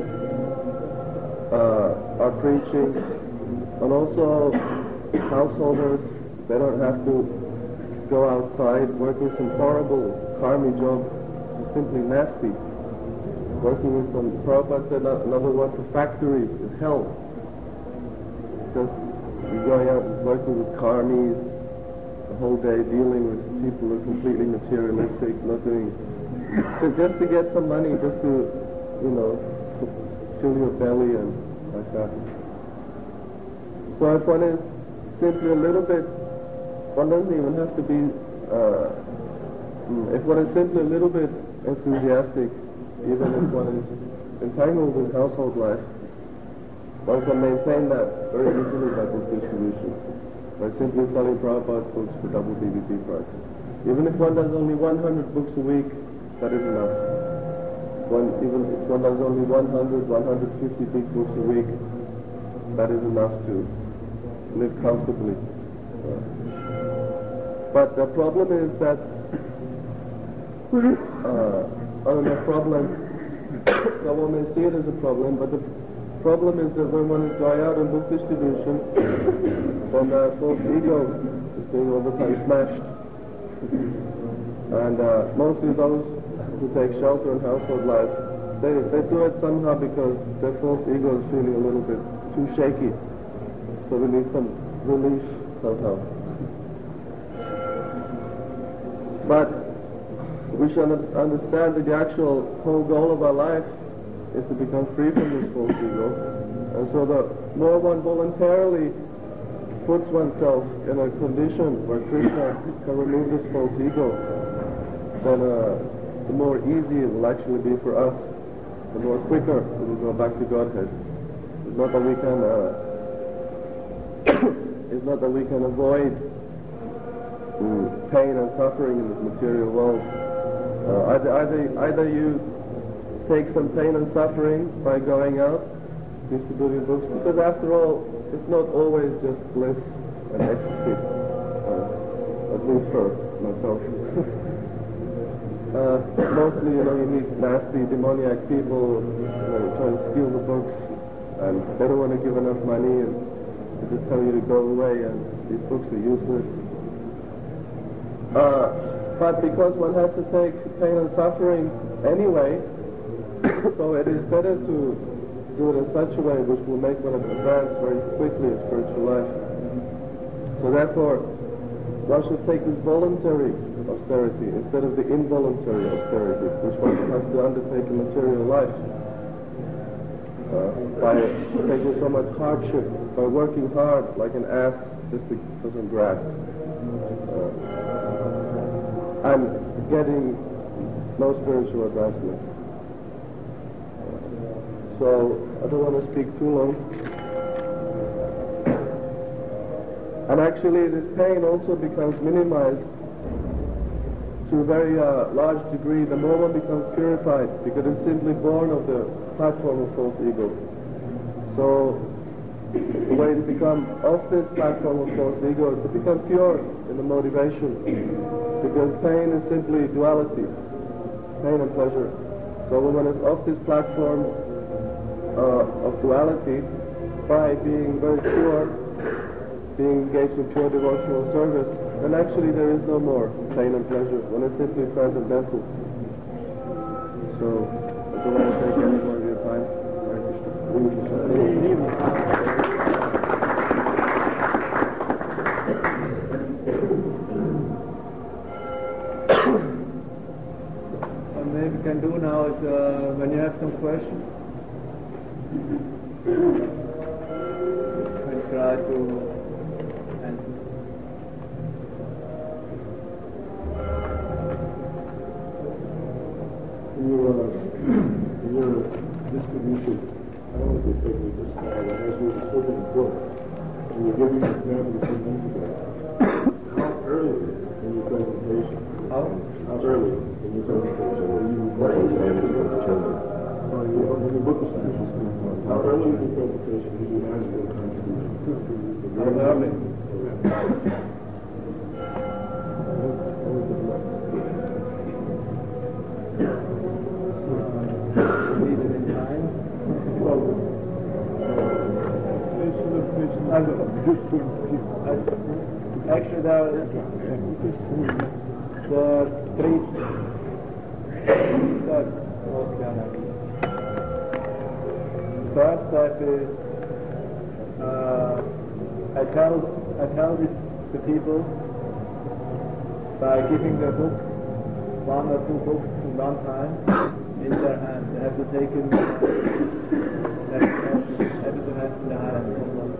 our preaching, and also householders, they don't have to go outside working some horrible karmi job, which is simply nasty. Working in some, Prabhupada said another word for factory is hell. Just you're going out and working with karmis the whole day, dealing with people who are completely materialistic, not doing, just to get some money, just to, you know, fill your belly and like that. So if one is simply a little bit, one doesn't even have to be, if one is simply a little bit enthusiastic, even if one is entangled in household life, one can maintain that very easily by book distribution, by simply selling Prabhupada's books for double BBT price. Even if one does only 100 books a week, that is enough. Even if one does only 100, 150 big books a week, that is enough to live comfortably. But the problem is that, the problem, so one may see it as a problem, but the problem is that when one is going out in book distribution, then the false ego is being all the time smashed. And mostly those who take shelter in household life, they do it somehow because their false ego is feeling a little bit too shaky. So they need some relief somehow. But we should understand that the actual whole goal of our life is to become free from this false ego. And so the more one voluntarily puts oneself in a condition where Krishna can remove this false ego, then the more easy it will actually be for us, the more quicker we will go back to Godhead. It's not that we can it's not that we can avoid pain and suffering in this material world. Either you take some pain and suffering by going out, distributing books, because after all, it's not always just bliss and ecstasy, at least for myself. Mostly, you meet nasty, demoniac people, trying to steal the books, and they don't want to give enough money, and they just tell you to go away, and these books are useless. But because one has to take pain and suffering anyway, so it is better to do it in such a way which will make one advance very quickly in spiritual life. So therefore, one should take this voluntary austerity instead of the involuntary austerity, which one has to undertake in material life. By taking so much hardship, by working hard like an ass just for some grass. I'm getting no spiritual advancement. So I don't want to speak too long. And actually this pain also becomes minimized to a very large degree the more one becomes purified, because it's simply born of the platform of false ego. So the way to become off this platform of false ego is to become pure in the motivation, because pain is simply duality, pain and pleasure. So when one is off this platform of duality, by being very pure, being engaged in pure devotional service, then actually there is no more pain and pleasure. One is simply transcendental. So I don't want to take any more of your time. What maybe we can do now is when you have some questions, we try to answer. In your distribution, I don't want to take this style, but as you're distributing books, and you're giving an example of 2 minutes ago, how early in your presentation? How early in your presentation will you require examples for the children? In your book distribution, how early in your presentation did you ask for a contribution? How early? Actually, there are 3 steps. The first step is I tell the people by giving the book, 1 or 2 books in one time in their hand. They have to take in the hand.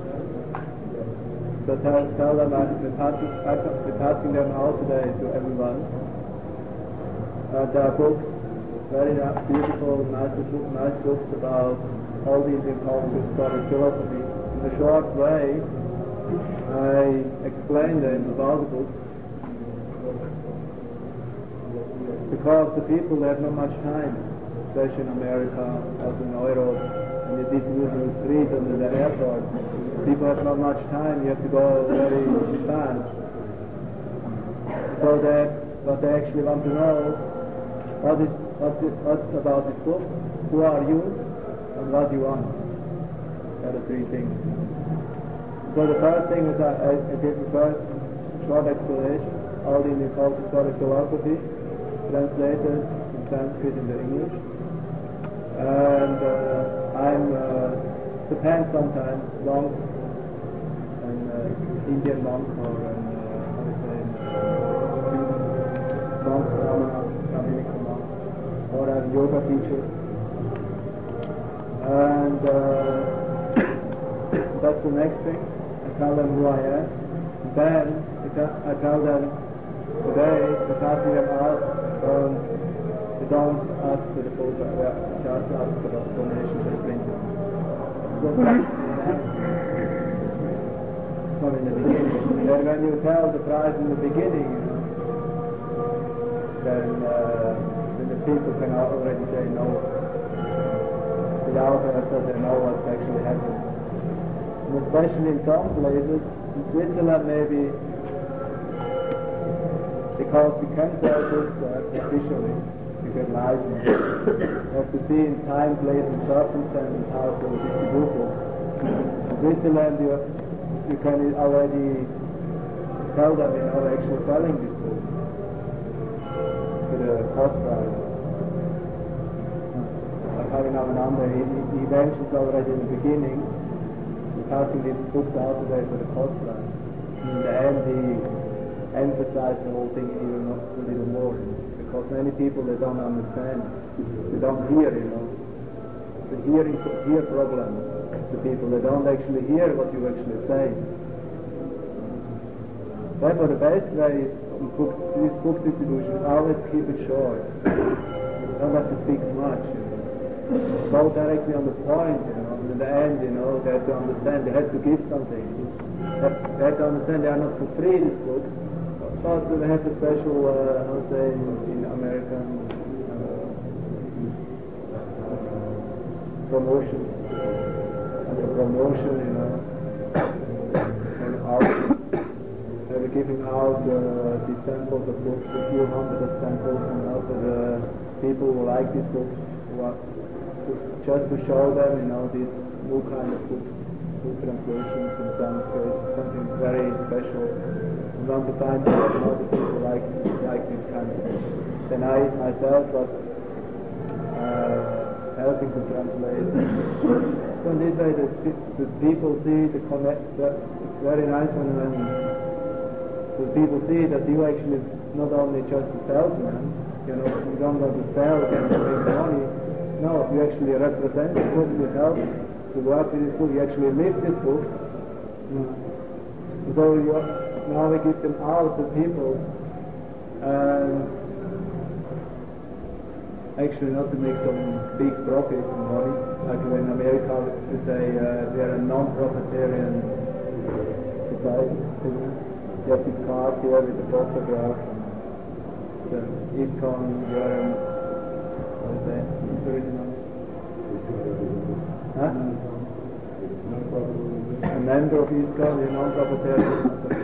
So tell them we're passing them out today to everyone. There are books, very beautiful, nice books about all the Indian culture, Scottish philosophy. In a short way, I explain them about the books. Because the people, they have not much time, especially in America, also in Europe, and you didn't usually street under the airport. People have not much time, you have to go very fast. So that what they actually want to know, what's about this book, who are you, and what do you want. Those are the 3 things. So the first thing is I give the first short explanation, all the Indian culture, Scottish philosophy, translated in Sanskrit into English. And I'm depends sometimes long Indian monk or monk, American monk, or a yoga teacher. And that's the next thing. I tell them who I am. Then I tell them today, we're passing them out, they don't ask for the full, just ask for the donation to the printer. Not in the beginning. Then when you tell the price in the beginning, then the people can already say no. Without that they know what's actually happening. And especially in some places, in Switzerland maybe, they because you can sell books officially. You get license. You have to see in time, place, and circumstances how to distribute books. In Switzerland, you can already tell them, actually selling this book to the cost price. Like having Avananda, he mentions already in the beginning, passing these books out today for the cost price. In the end, he emphasized the whole thing even a little more, because many people, they don't understand, they don't hear, the hear problem. The people, they don't actually hear what you actually say. Therefore, the best way is this book distribution, always keep it short. You don't have to speak much. Go directly on the point, and in the end, they have to understand, they have to give something. They have to understand they are not for free, these books, but they have a special, in American promotion. And the promotion, and they were giving out these samples of books, a few hundred of samples, and also the people who like these books, just to show them, these new kind of books, new translations and Sanskrit, something very special. And on the time, the people like this kind of thing. Then I myself was helping to translate. So in this way, the people see the connect. It's very nice when the people see that you actually not only just a salesman, you don't want to sell and make money. No, you actually represent the book, you help to work with this book, you actually live this book. So now we give them out to people, and actually not to make some big profit and money, like in America they say we are a non-profitarian society. You have this card here with the photograph, the ISKCON, you are a member of ISKCON, you're non-profitarian.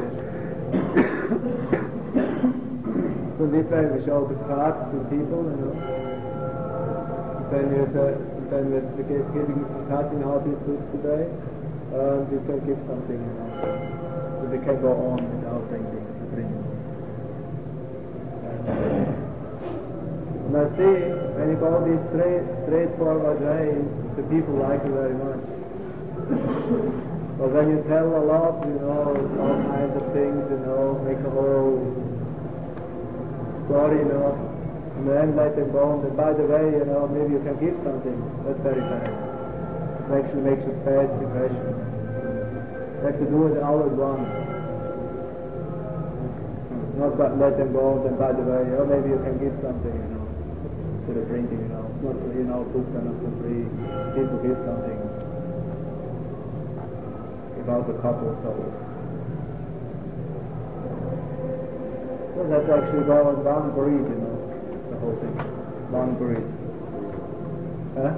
So this way we show the cards to people, Then we're giving passing out these books today, you can give something, so they can go on without thinking. And I see, when you go this straightforward way, the people like it very much. But when you tell a lot, all kinds of things, make a whole story, and then let them go, and by the way, maybe you can give something. That's very bad. It actually makes a bad impression. You have to do it all at once. Not let them go, and then by the way, maybe you can give something, to the printing, not, books are not for free. People give something. About a couple of souls. So that's actually one breed, the whole thing. One breed. Huh?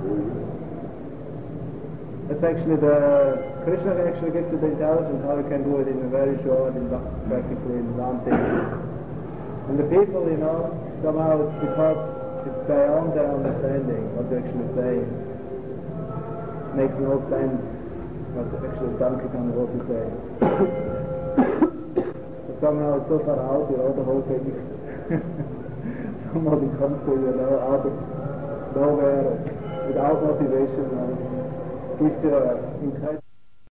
That's actually Krishna actually gives you the intelligence how you can do it in a very short, practically in one thing. And the people, somehow because it's beyond their understanding what they're actually saying. Makes no sense. What actually Donkey Kong was to say. But somehow it's so far out, the whole thing. Somebody comes to out of nowhere, without motivation, gives you incredible